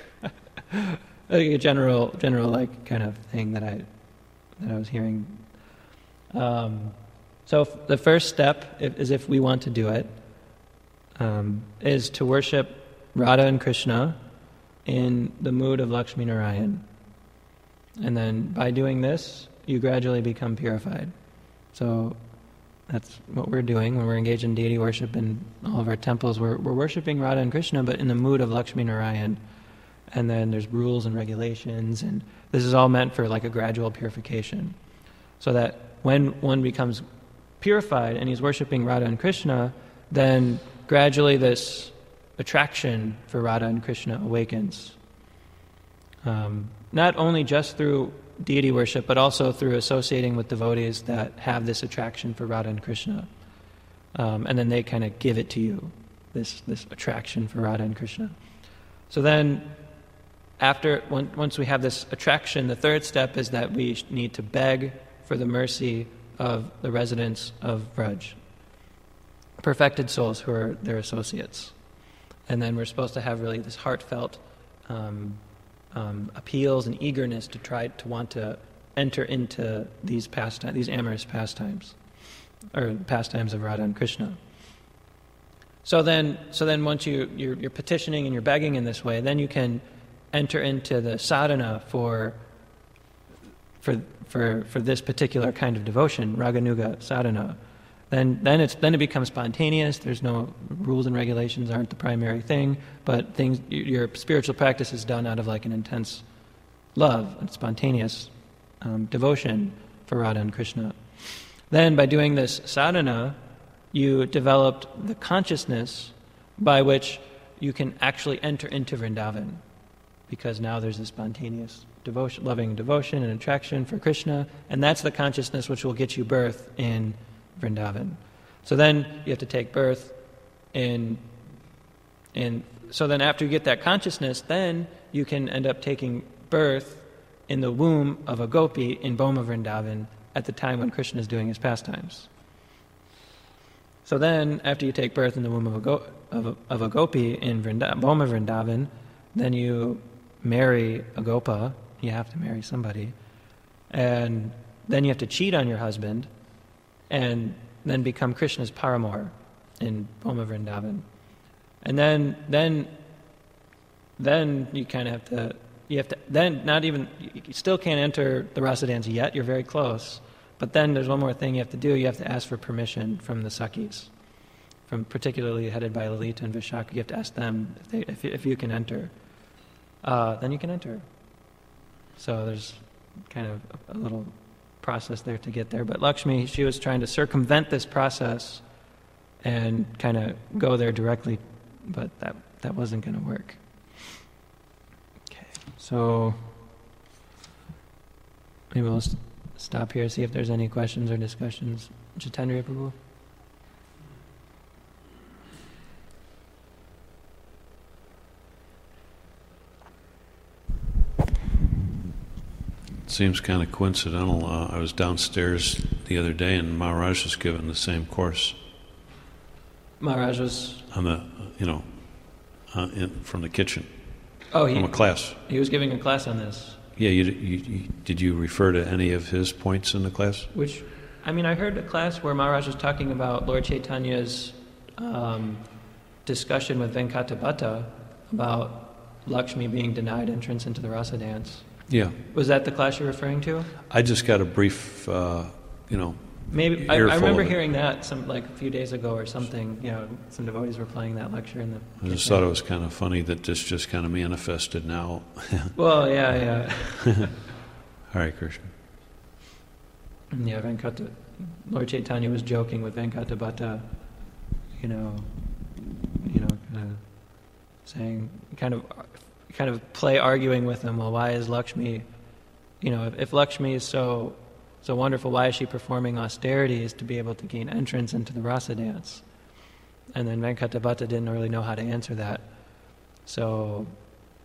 Like a general, general like kind of thing that I that I was hearing. Um, so if the first step, if, is if we want to do it, um, is to worship Radha and Krishna in the mood of Lakshmi Narayan. And then by doing this, you gradually become purified. So that's what we're doing when we're engaged in deity worship in all of our temples. We're, we're worshiping Radha and Krishna, but in the mood of Lakshmi Narayan. And then there's rules and regulations, and this is all meant for like a gradual purification. So that when one becomes purified and he's worshiping Radha and Krishna, then gradually this attraction for Radha and Krishna awakens. Um, not only just through deity worship, but also through associating with devotees that have this attraction for Radha and Krishna. Um, and then they kind of give it to you, this, this attraction for Radha and Krishna. So then, after once we have this attraction, the third step is that we need to beg for the mercy of the residents of Vraj, perfected souls who are their associates. And then we're supposed to have really this heartfelt um, um, appeals and eagerness to try to want to enter into these pastimes, these amorous pastimes, or pastimes of Radha and Krishna. So then, so then, once you you're, you're petitioning and you're begging in this way, then you can enter into the sadhana for for for for this particular kind of devotion, Raganuga sadhana. Then then it's then it becomes spontaneous. There's no rules and regulations aren't the primary thing, but things your spiritual practice is done out of like an intense love and spontaneous um, devotion for Radha and Krishna. Then by doing this sadhana, you developed the consciousness by which you can actually enter into Vrindavan, because now there's a spontaneous devotion, loving devotion and attraction for Krishna, and that's the consciousness which will get you birth in Vrindavan. So then you have to take birth in, in so then after you get that consciousness, then you can end up taking birth in the womb of a gopi in Boma Vrindavan at the time when Krishna is doing his pastimes. So then, after you take birth in the womb of a, go, of a, of a gopi in Vrinda, Boma Vrindavan, then you marry a gopa. You have to marry somebody. And then you have to cheat on your husband and then become Krishna's paramour in Boma Vrindavan. And then, then, then you kind of have to, you have to, then not even, you still can't enter the rasa dance yet, you're very close. But then there's one more thing you have to do. You have to ask for permission from the Sakhis, from particularly headed by Lalita and Vishaka. You have to ask them if, they, if, if you can enter. Uh, then you can enter. So there's kind of a, a little process there to get there. But Lakshmi, she was trying to circumvent this process and kind of go there directly, but that, that wasn't going to work. Okay, so maybe we'll st- stop here, see if there's any questions or discussions. Jitendriya Prabhu? It seems kind of coincidental. Uh, I was downstairs the other day and Maharaj was given the same course. Maharaj was? On the, you know, uh, in, from the kitchen. Oh, he, from a class. He was giving a class on this. Yeah, you, you, you, did you refer to any of his points in the class? Which, I mean, I heard a class where Maharaj was talking about Lord Chaitanya's um, discussion with Venkatabhatta about Lakshmi being denied entrance into the rasa dance. Yeah. Was that the class you're referring to? I just got a brief, uh, you know, Maybe I, I remember hearing that some like a few days ago or something. You know, some devotees were playing that lecture in the. I just thought it was kind of funny that this just kind of manifested now. Well, yeah, yeah. Hare Krishna. Yeah, Venkata, Lord Chaitanya was joking with Venkatabhatta. You know, you know, kind of saying, kind of, kind of play arguing with him. Well, why is Lakshmi? You know, if, if Lakshmi is so. So wonderful, why is she performing austerities to be able to gain entrance into the rasa dance? And then Venkatabhatta didn't really know how to answer that. So,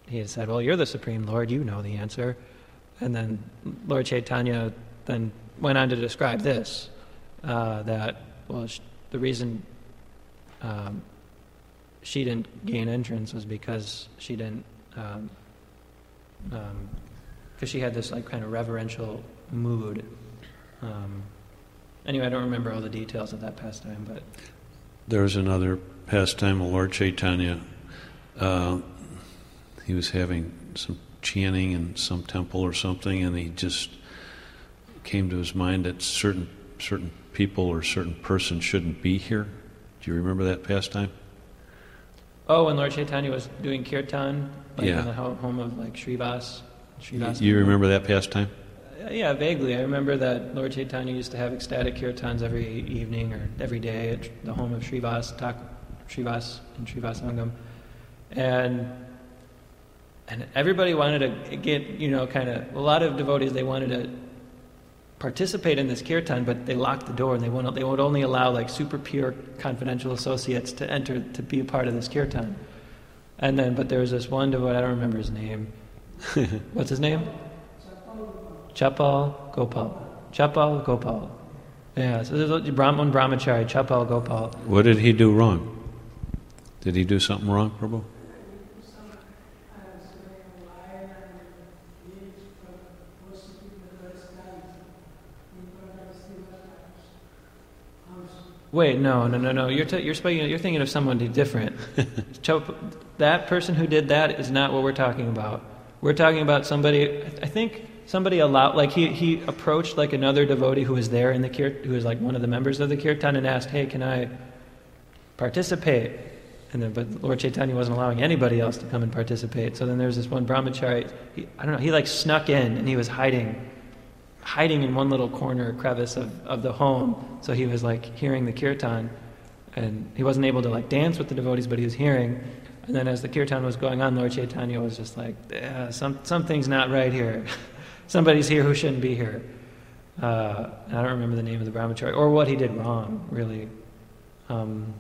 he had said, well, you're the Supreme Lord, you know the answer. And then Lord Chaitanya then went on to describe this, uh, that, well, sh- the reason um, she didn't gain entrance was because she didn't, um, um, because she had this like kind of reverential mood. Um, anyway, I don't remember all the details of that pastime, but... There was another pastime of Lord Chaitanya. Uh, he was having some chanting in some temple or something, and he just came to his mind that certain certain people or certain person shouldn't be here. Do you remember that pastime? Oh, when Lord Chaitanya was doing kirtan, like yeah. in the home of like Srivas. Srivas you remember that pastime? Uh, yeah, vaguely. I remember that Lord Chaitanya used to have ecstatic kirtans every evening or every day at the home of Srivas, Tak, Srivas and Srivasangam. And and everybody wanted to get, you know, kind of, a lot of devotees, they wanted to participate in this kirtan, but they locked the door and they won't, they would only allow like super pure confidential associates to enter to be a part of this kirtan. And then, but there was this one devotee, I don't remember his name. What's his name? Chapal Gopal. Chapal Gopal. Yeah, so there's a Brahman Brahmachari, Chapal Gopal. What did he do wrong? Did he do something wrong, Prabhu? Wait, no, no, no, no. You're t- you're speaking. You're thinking of someone different. That person who did that is not what we're talking about. We're talking about somebody. I think somebody allowed, like he he approached like another devotee who was there in the kirtan, who was like one of the members of the kirtan, and asked, "Hey, can I participate?" And then, but Lord Chaitanya wasn't allowing anybody else to come and participate. So then there's this one brahmachari. He, I don't know. He like snuck in and he was hiding. hiding in one little corner crevice of, of the home. So he was like hearing the kirtan, and he wasn't able to like dance with the devotees, but he was hearing. And then as the kirtan was going on, Lord Chaitanya was just like, yeah, some, something's not right here. Somebody's here who shouldn't be here. Uh, I don't remember the name of the brahmachari, or what he did wrong, really. Um,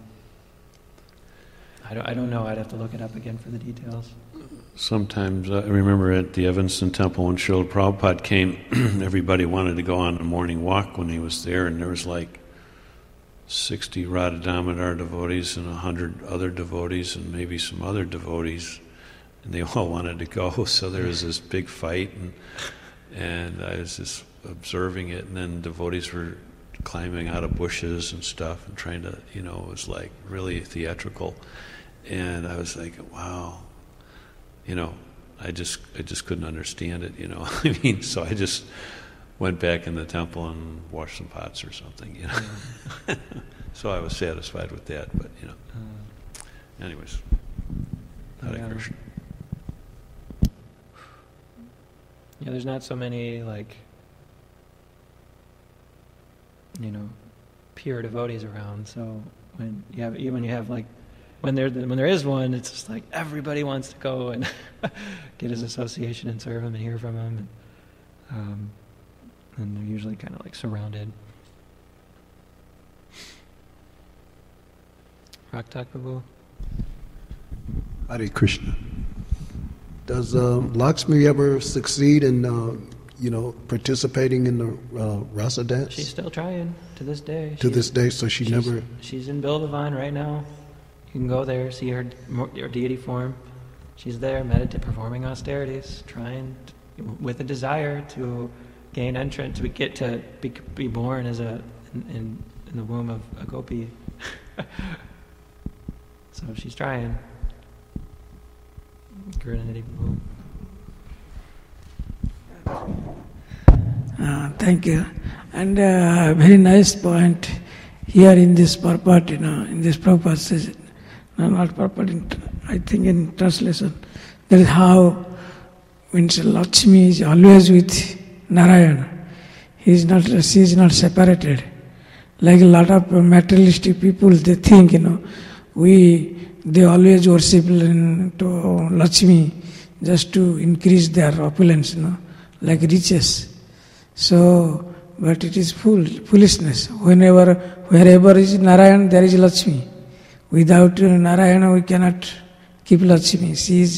I don't, I don't know. I'd have to look it up again for the details. Sometimes, uh, I remember at the Evanston Temple when Srila Prabhupada came, everybody wanted to go on a morning walk when he was there, and there was like sixty Radha Damodar devotees and one hundred other devotees and maybe some other devotees, and they all wanted to go, so there was this big fight, and, and I was just observing it, and then devotees were climbing out of bushes and stuff and trying to, you know, it was like really theatrical, and I was like, wow. You know, I just I just couldn't understand it, you know. I mean, so I just went back in the temple and washed some pots or something, you know. Yeah. So I was satisfied with that, but, you know. Uh, Anyways, Hare yeah. Krishna. Yeah, there's not so many, like, you know, pure devotees around, so when you have, even when you have, like, When there when there is one, it's just like everybody wants to go and get his association and serve him and hear from him, and, um, and they're usually kind of like surrounded. Raktak Prabhu? Hare Krishna. Does uh, Lakshmi ever succeed in, uh, you know, participating in the uh, rasa dance? She's still trying to this day. To she's, this day, so she she's, never... She's in Bilvavan right now. You can go there, see her, her deity form. She's there, meditating, performing austerities, trying to, with a desire to gain entrance, to get to be, be born as a in, in, in the womb of a gopi. So she's trying. Uh, thank you. And uh, very nice point here in this purport, you know, in this Prabhupada says, no, not purport, in, I think in translation, that is how when Lakshmi is always with Narayana, he is not, she is not separated. Like a lot of materialistic people, they think, you know, we, they always worship to Lakshmi just to increase their opulence, you know, like riches. So, but it is fool, foolishness. Whenever, wherever is Narayana, there is Lakshmi. Without Narayana, we cannot keep Lakshmi. She is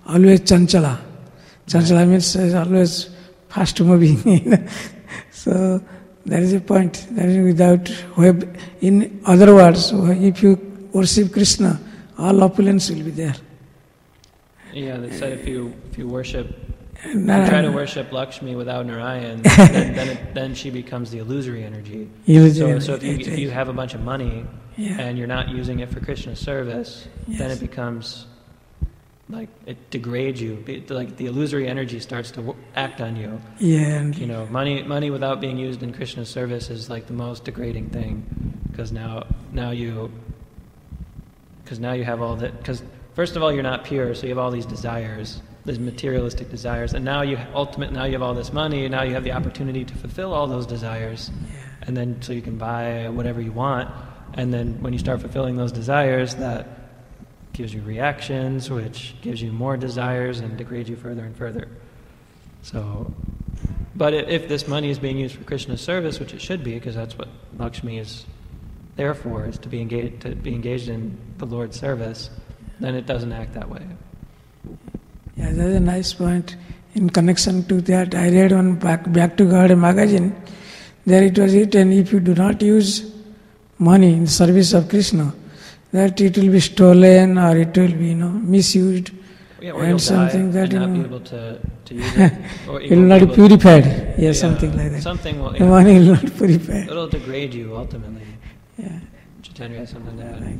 always chanchala. Chanchala means uh, always fast moving. So that is a point. That is without web. In other words, if you worship Krishna, all opulence will be there. Yeah, they said if you if you worship, if No, you try to worship Lakshmi without Narayan, then then, it, then she becomes the illusory energy. Illusory So, so if you energy. if you have a bunch of money Yeah. and you're not using it for Krishna's service, then Yes. it becomes like it degrades you. Be- Like the illusory energy starts to w- act on you. Yeah, and You know, money money without being used in Krishna's service is like the most degrading thing, because now now you because now you have all that. Because first of all, you're not pure, so you have all these desires, these materialistic desires, and now you ultimate now you have all this money, and now you have the opportunity to fulfill all those desires, and then so you can buy whatever you want, and then when you start fulfilling those desires, that gives you reactions, which gives you more desires and degrades you further and further. So, but i- if this money is being used for Krishna's service, which it should be, because that's what Lakshmi is there for, is to be engaged to be engaged in the Lord's service, then it doesn't act that way. yeah, that's a nice point. In connection to that, I read on Back, Back to God magazine. There it was written, if you do not use money in service of Krishna, that it will be stolen or it will be, you know, misused, Yeah, or and you'll something die that and you not know, be able to, to use it. Or it will not be purified. Yeah, something like that. Something will, The yeah, money will not purify. it'll degrade you ultimately. Yeah. Chaitanya has something to add. Like,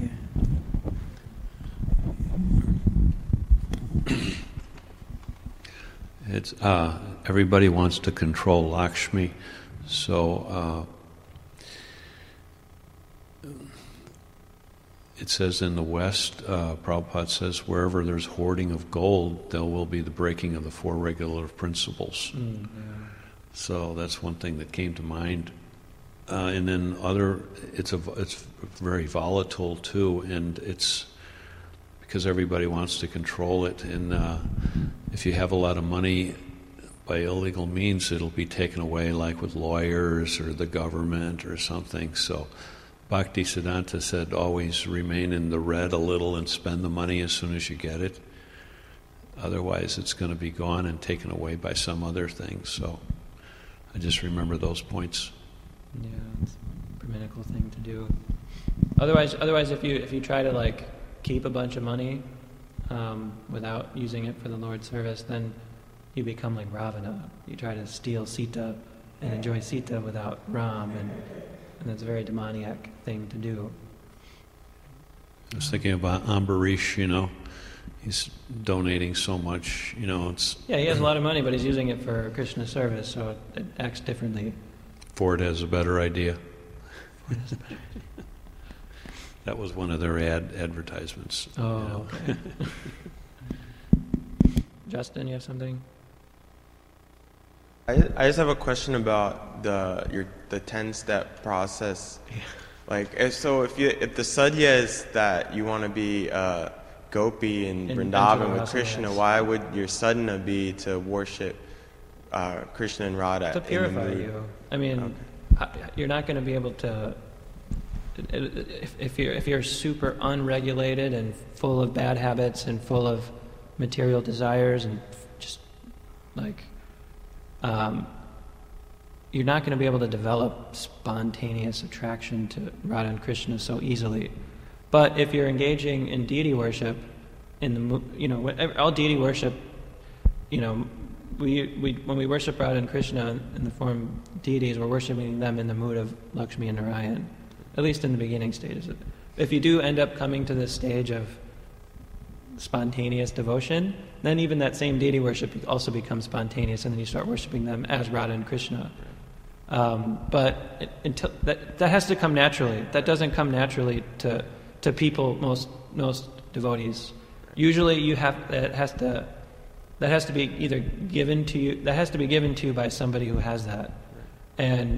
It's uh, everybody wants to control Lakshmi, so uh, it says in the West, uh, Prabhupada says, wherever there's hoarding of gold, there will be the breaking of the four regulative principles. Mm, yeah. So that's one thing that came to mind. Uh, and then other, it's a, it's very volatile too, and it's because everybody wants to control it. And uh, if you have a lot of money by illegal means, it'll be taken away, like with lawyers or the government or something. So Bhakti Siddhanta said, always remain in the red a little and spend the money as soon as you get it. Otherwise, it's going to be gone and taken away by some other thing. So I just remember those points. Yeah, it's a Brahminical thing to do. Otherwise, otherwise, if you if you try to like keep a bunch of money um, without using it for the Lord's service, then you become like Ravana. You try to steal Sita and enjoy Sita without Ram, and and that's a very demoniac thing to do. I was thinking about Ambarish, you know. He's donating so much, you know, it's Yeah, he has a lot of money, but he's using it for Krishna's service, so it, it acts differently. Ford has a better idea. That was one of their ad advertisements. Oh, you know. okay. Justin, you have something? I, I just have a question about the your the ten step process. Like, if, so if you if the sadhya is that you want to be uh, gopi in, In Vrindavan Anjali with Rasa, Krishna, yes. why would your sadhana be to worship uh, Krishna and Radha? To in the purify mood? you. I mean, Okay. I- you're not going to be able to. If, if you're if you're super unregulated and full of bad habits and full of material desires and just like, um, you're not going to be able to develop spontaneous attraction to Radha and Krishna so easily. But if you're engaging in deity worship, in the mo- you know whatever, all deity worship, you know. We, we, when we worship Radha and Krishna in the form of deities, we're worshiping them in the mood of Lakshmi and Narayan, at least in the beginning stages. If you do end up coming to this stage of spontaneous devotion, then even that same deity worship also becomes spontaneous, and then you start worshiping them as Radha and Krishna. Um, but it, until that, that has to come naturally. That doesn't come naturally to to people, most most devotees. Usually, you have it has to. That has to be either given to you. That has to be given to you by somebody who has that, and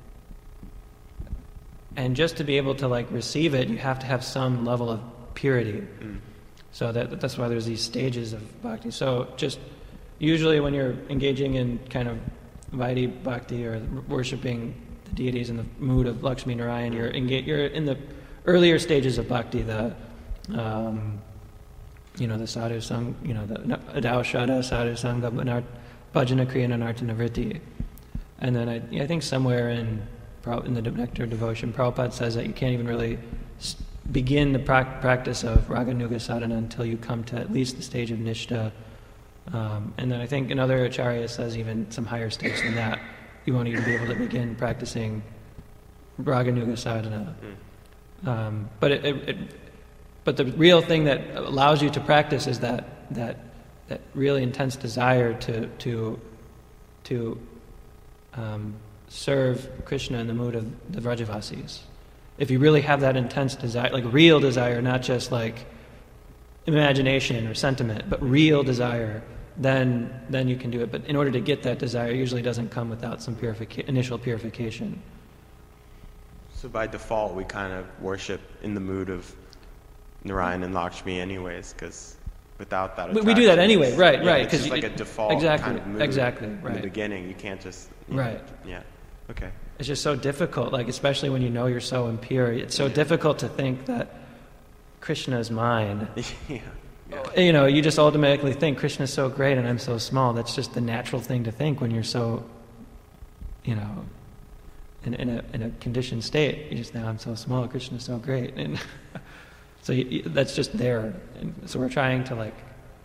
and just to be able to like receive it, you have to have some level of purity. Mm. So that that's why there's these stages of bhakti. So just usually when you're engaging in kind of Vaidhi bhakti or worshiping the deities in the mood of Lakshmi Narayan, you're engage, you're in the earlier stages of bhakti, the um, you know, the sadhu sang, you know, the adaushada sadhu sangha bhajana kriya nanartana vritti. And then I, I think somewhere in in the Nectar of Devotion, Prabhupada says that you can't even really begin the pra- practice of Raganuga sadhana until you come to at least the stage of Nishta. Um, and then I think another Acharya says even some higher stage than that, you won't even be able to begin practicing Raganuga sadhana. Um, but it, it, it, but the real thing that allows you to practice is that that that really intense desire to to to um, serve Krishna in the mood of the Vrajavasis. If you really have that intense desire, like real desire, not just like imagination or sentiment, but real desire, then then you can do it. But in order to get that desire, it usually doesn't come without some purifica- initial purification. So by default, we kind of worship in the mood of Narayan and Lakshmi anyways, because without that we, we do that anyway, right, yeah, right. It's just you, like a default exactly, kind of mood exactly, right. in the beginning. You can't just... You know, right. Yeah, okay. It's just so difficult, like especially when you know you're so impure. It's so difficult to think that Krishna is mine. yeah. yeah. You know, you just automatically think Krishna's so great and I'm so small. That's just the natural thing to think when you're so, you know, in, in a in a conditioned state. You just now I'm so small, Krishna's so great, and so you, you, that's just there. And so we're trying to like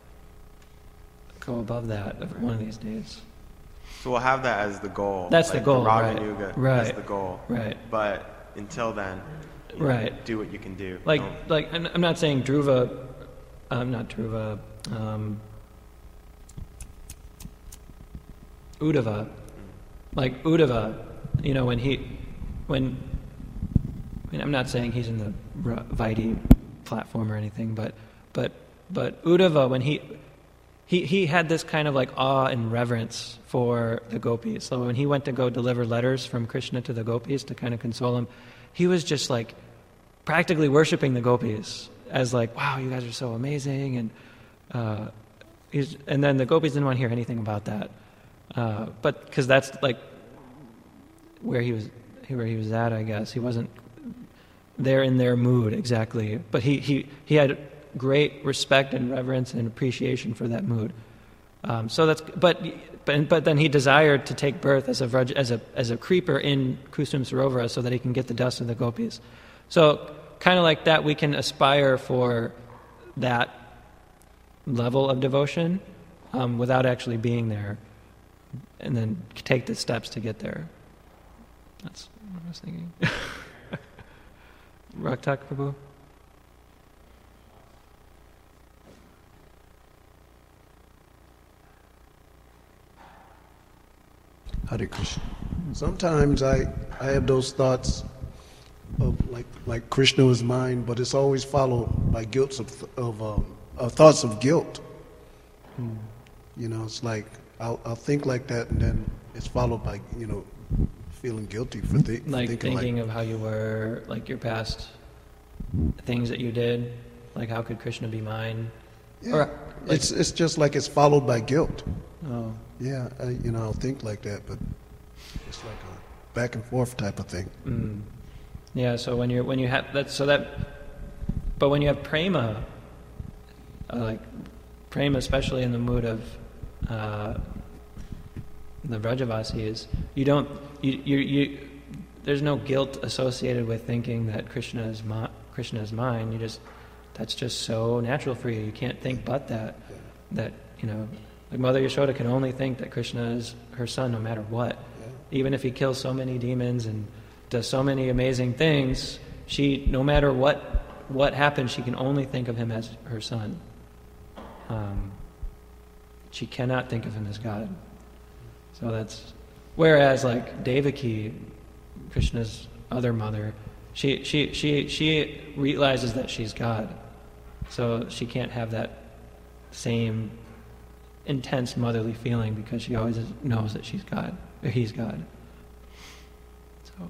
go above that one of these days. So we'll have that as the goal. That's like the goal, the right. Raganuga Right. is the goal. Right. But until then, you right. know, do what you can do. Like, Don't- like I'm I'm not saying Dhruva, I'm not Dhruva, um, Uddhava, like Uddhava, you know, when he, when, I mean, I'm not saying he's in the R- Vaidhi platform or anything, but, but, but Uddhava, when he, He he had this kind of like awe and reverence for the gopis. So when he went to go deliver letters from Krishna to the gopis to kind of console them, he was just like practically worshiping the gopis as like, wow, you guys are so amazing. And uh, he's, and then the gopis didn't want to hear anything about that. Uh, but because that's like where he was where he was at, I guess. He wasn't there in their mood exactly. But he, he, he had great respect and reverence and appreciation for that mood. Um, so that's, but, but but then he desired to take birth as a vraj, as a as a creeper in Kusum Sarovara so that he can get the dust of the gopis. So kind of like that, we can aspire for that level of devotion um, without actually being there, and then take the steps to get there. That's what I was thinking. Raktak Prabhu. Hare Krishna. Sometimes I, I have those thoughts of like like Krishna is mine, but it's always followed by guilt of of, um, of thoughts of guilt. Hmm. You know, it's like I'll, I'll think like that, and then it's followed by you know feeling guilty for, th- like for thinking thinking like, of how you were, like your past things that you did, like how could Krishna be mine? yeah, Or, like, it's it's just like it's followed by guilt. oh. Yeah, I, you know, I'll think like that, but it's like a back and forth type of thing. Mm. Yeah, so when you're when you have that, so that, but when you have prema, uh, like prema, especially in the mood of uh, the Vrajavasis, you don't you, you you there's no guilt associated with thinking that Krishna is ma- Krishna is mine. You just that's just so natural for you. You can't think but that that you know. Like Mother Yashoda can only think that Krishna is her son no matter what. Yeah. Even if he kills so many demons and does so many amazing things, she, no matter what what happens, she can only think of him as her son. Um, she cannot think of him as God. So that's... Whereas like Devaki, Krishna's other mother, she, she, she, she realizes that she's God. So she can't have that same intense motherly feeling because she always knows that she's God, or he's God. So,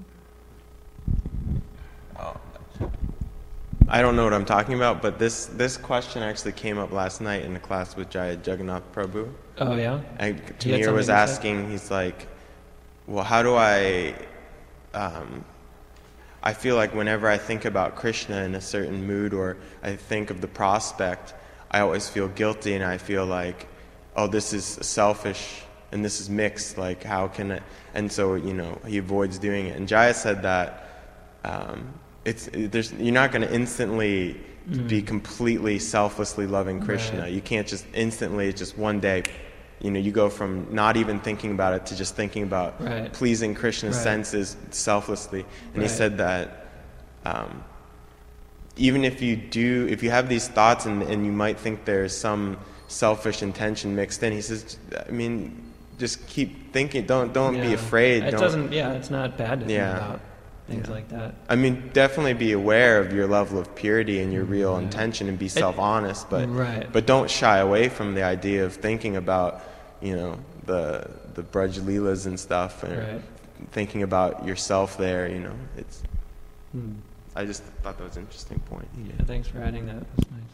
oh. I don't know what I'm talking about, but this, this question actually came up last night in the class with Jaya Jagannath Prabhu. oh yeah? And He had Tamir was something to say? asking, he's like, well, how do I... Um, I feel like whenever I think about Krishna in a certain mood or I think of the prospect, I always feel guilty, and I feel like, oh, this is selfish and this is mixed. Like, how can it? And so, you know, he avoids doing it. And Jaya said that um, it's there's you're not going to instantly mm. be completely selflessly loving Krishna. Right. You can't just instantly, just one day, you know, you go from not even thinking about it to just thinking about right. pleasing Krishna's right. senses selflessly. And right. he said that um, even if you do, if you have these thoughts and, and you might think there's some selfish intention mixed in, he says, I mean, just keep thinking. Don't don't yeah. be afraid. It don't, doesn't. Yeah, it's not bad to yeah. think about things yeah. like that. I mean, definitely be aware of your level of purity and your real yeah. intention, and be self-honest. But right. but don't shy away from the idea of thinking about, you know, the the Braj Leelas and stuff, and right. thinking about yourself there. You know, it's. Hmm. I just thought that was an interesting point. Yeah, thanks for adding that. That's nice.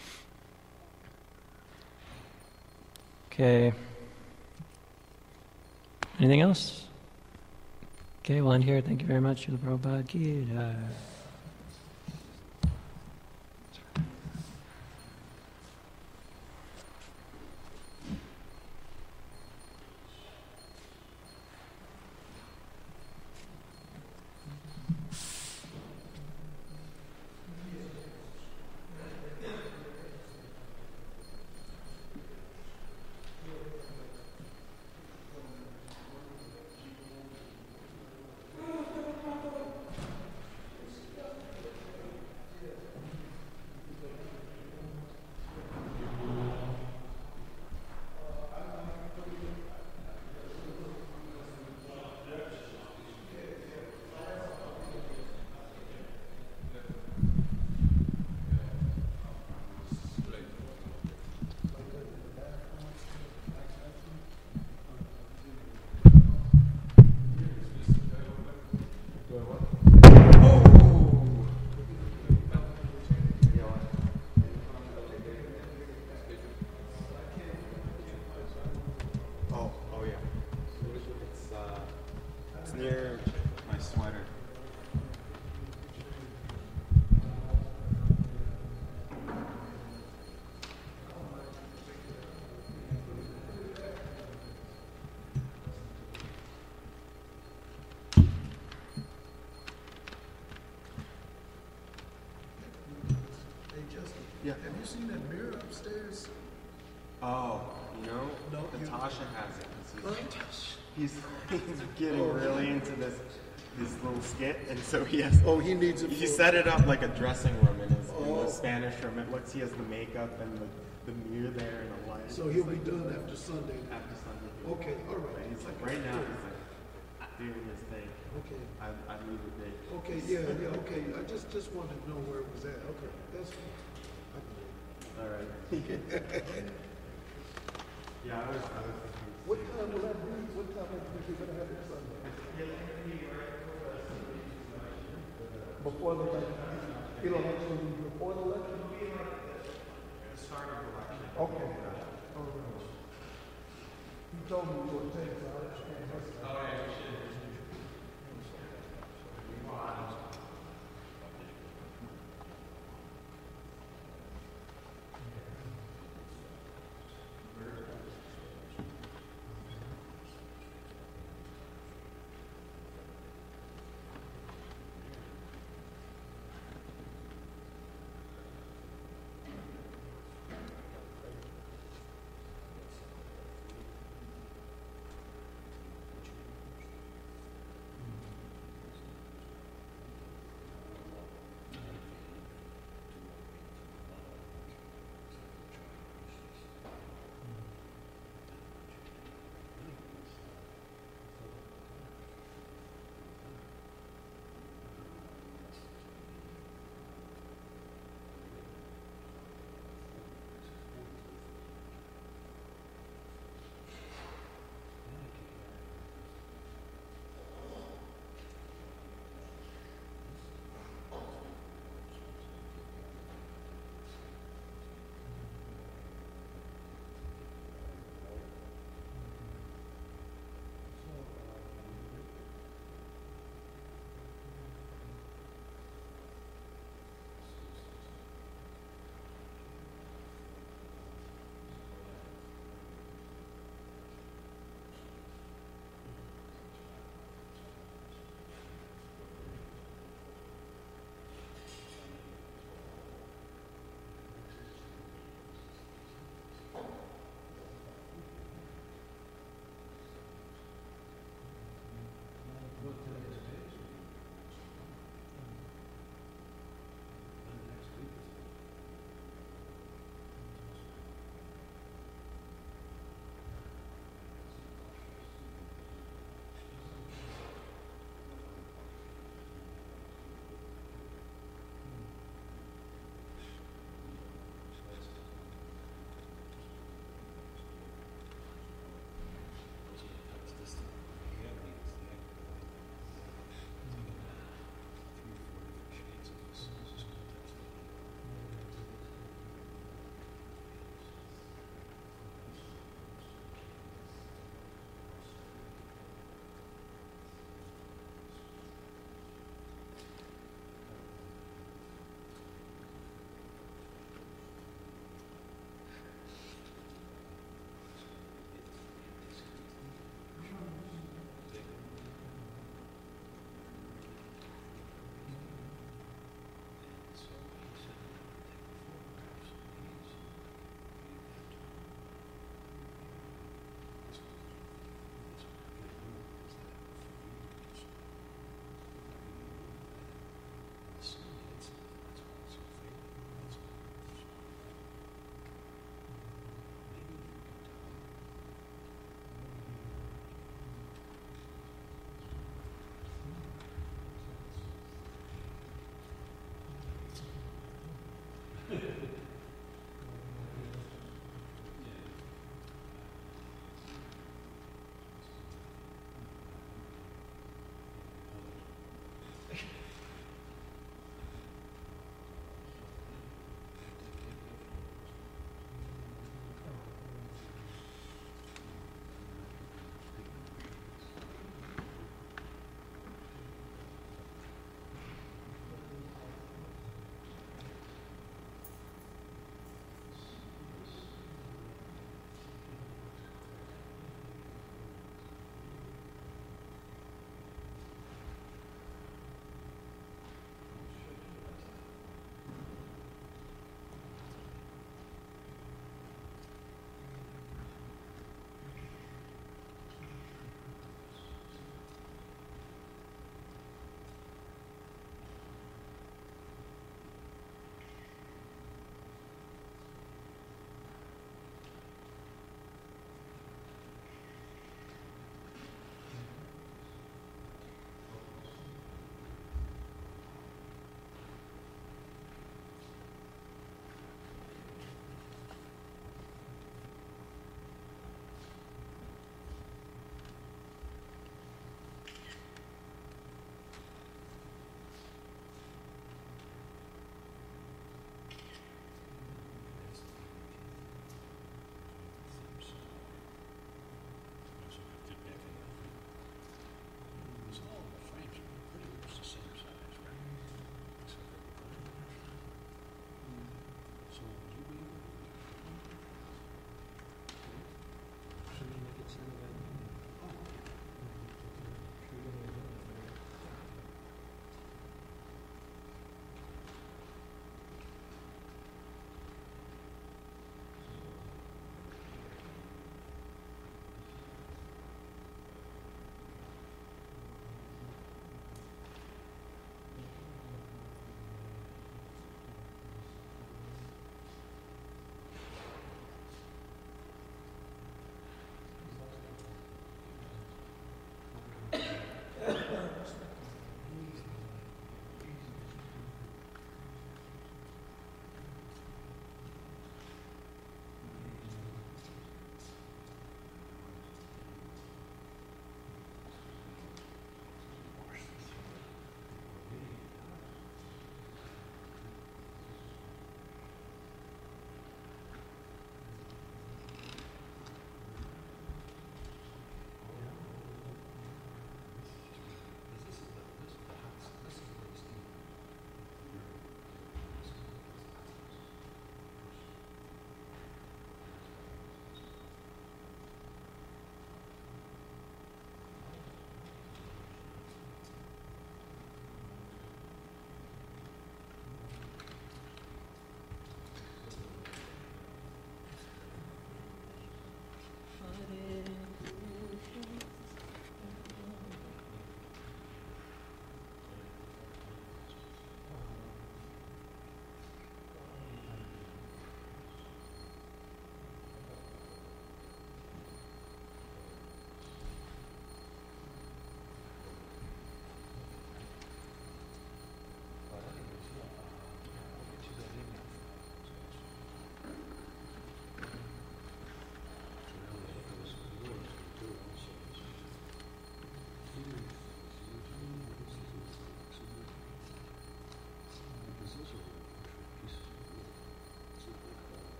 Okay. Anything else? Okay, we'll end here. Thank you very much. Srila Prabhupada Ki Jai. Yeah. Have you seen that mirror upstairs? Oh, no? No. Natasha has it. Huh? He's, he's getting oh, really into this this little skit, and so he has. Oh, he needs it. He set it up like a dressing room in his oh. in the Spanish room. It looks he has the makeup and the, the mirror there and a light. So he'll be done after Sunday. After Sunday. Okay, all right. And he's like right now. He's like doing his thing. Okay. I I leave it big. Okay. Yeah. Yeah. Okay. I just just wanted to know where it was at. Okay. That's. All right. Yeah, I was, I was thinking. What time will that be? What time will you going to have it Sunday? Before the election? It'll actually be before the election? The start of the election. Okay. All right. You told me you were taking so I understand. Oh, yeah, you should.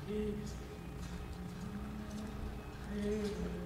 Please.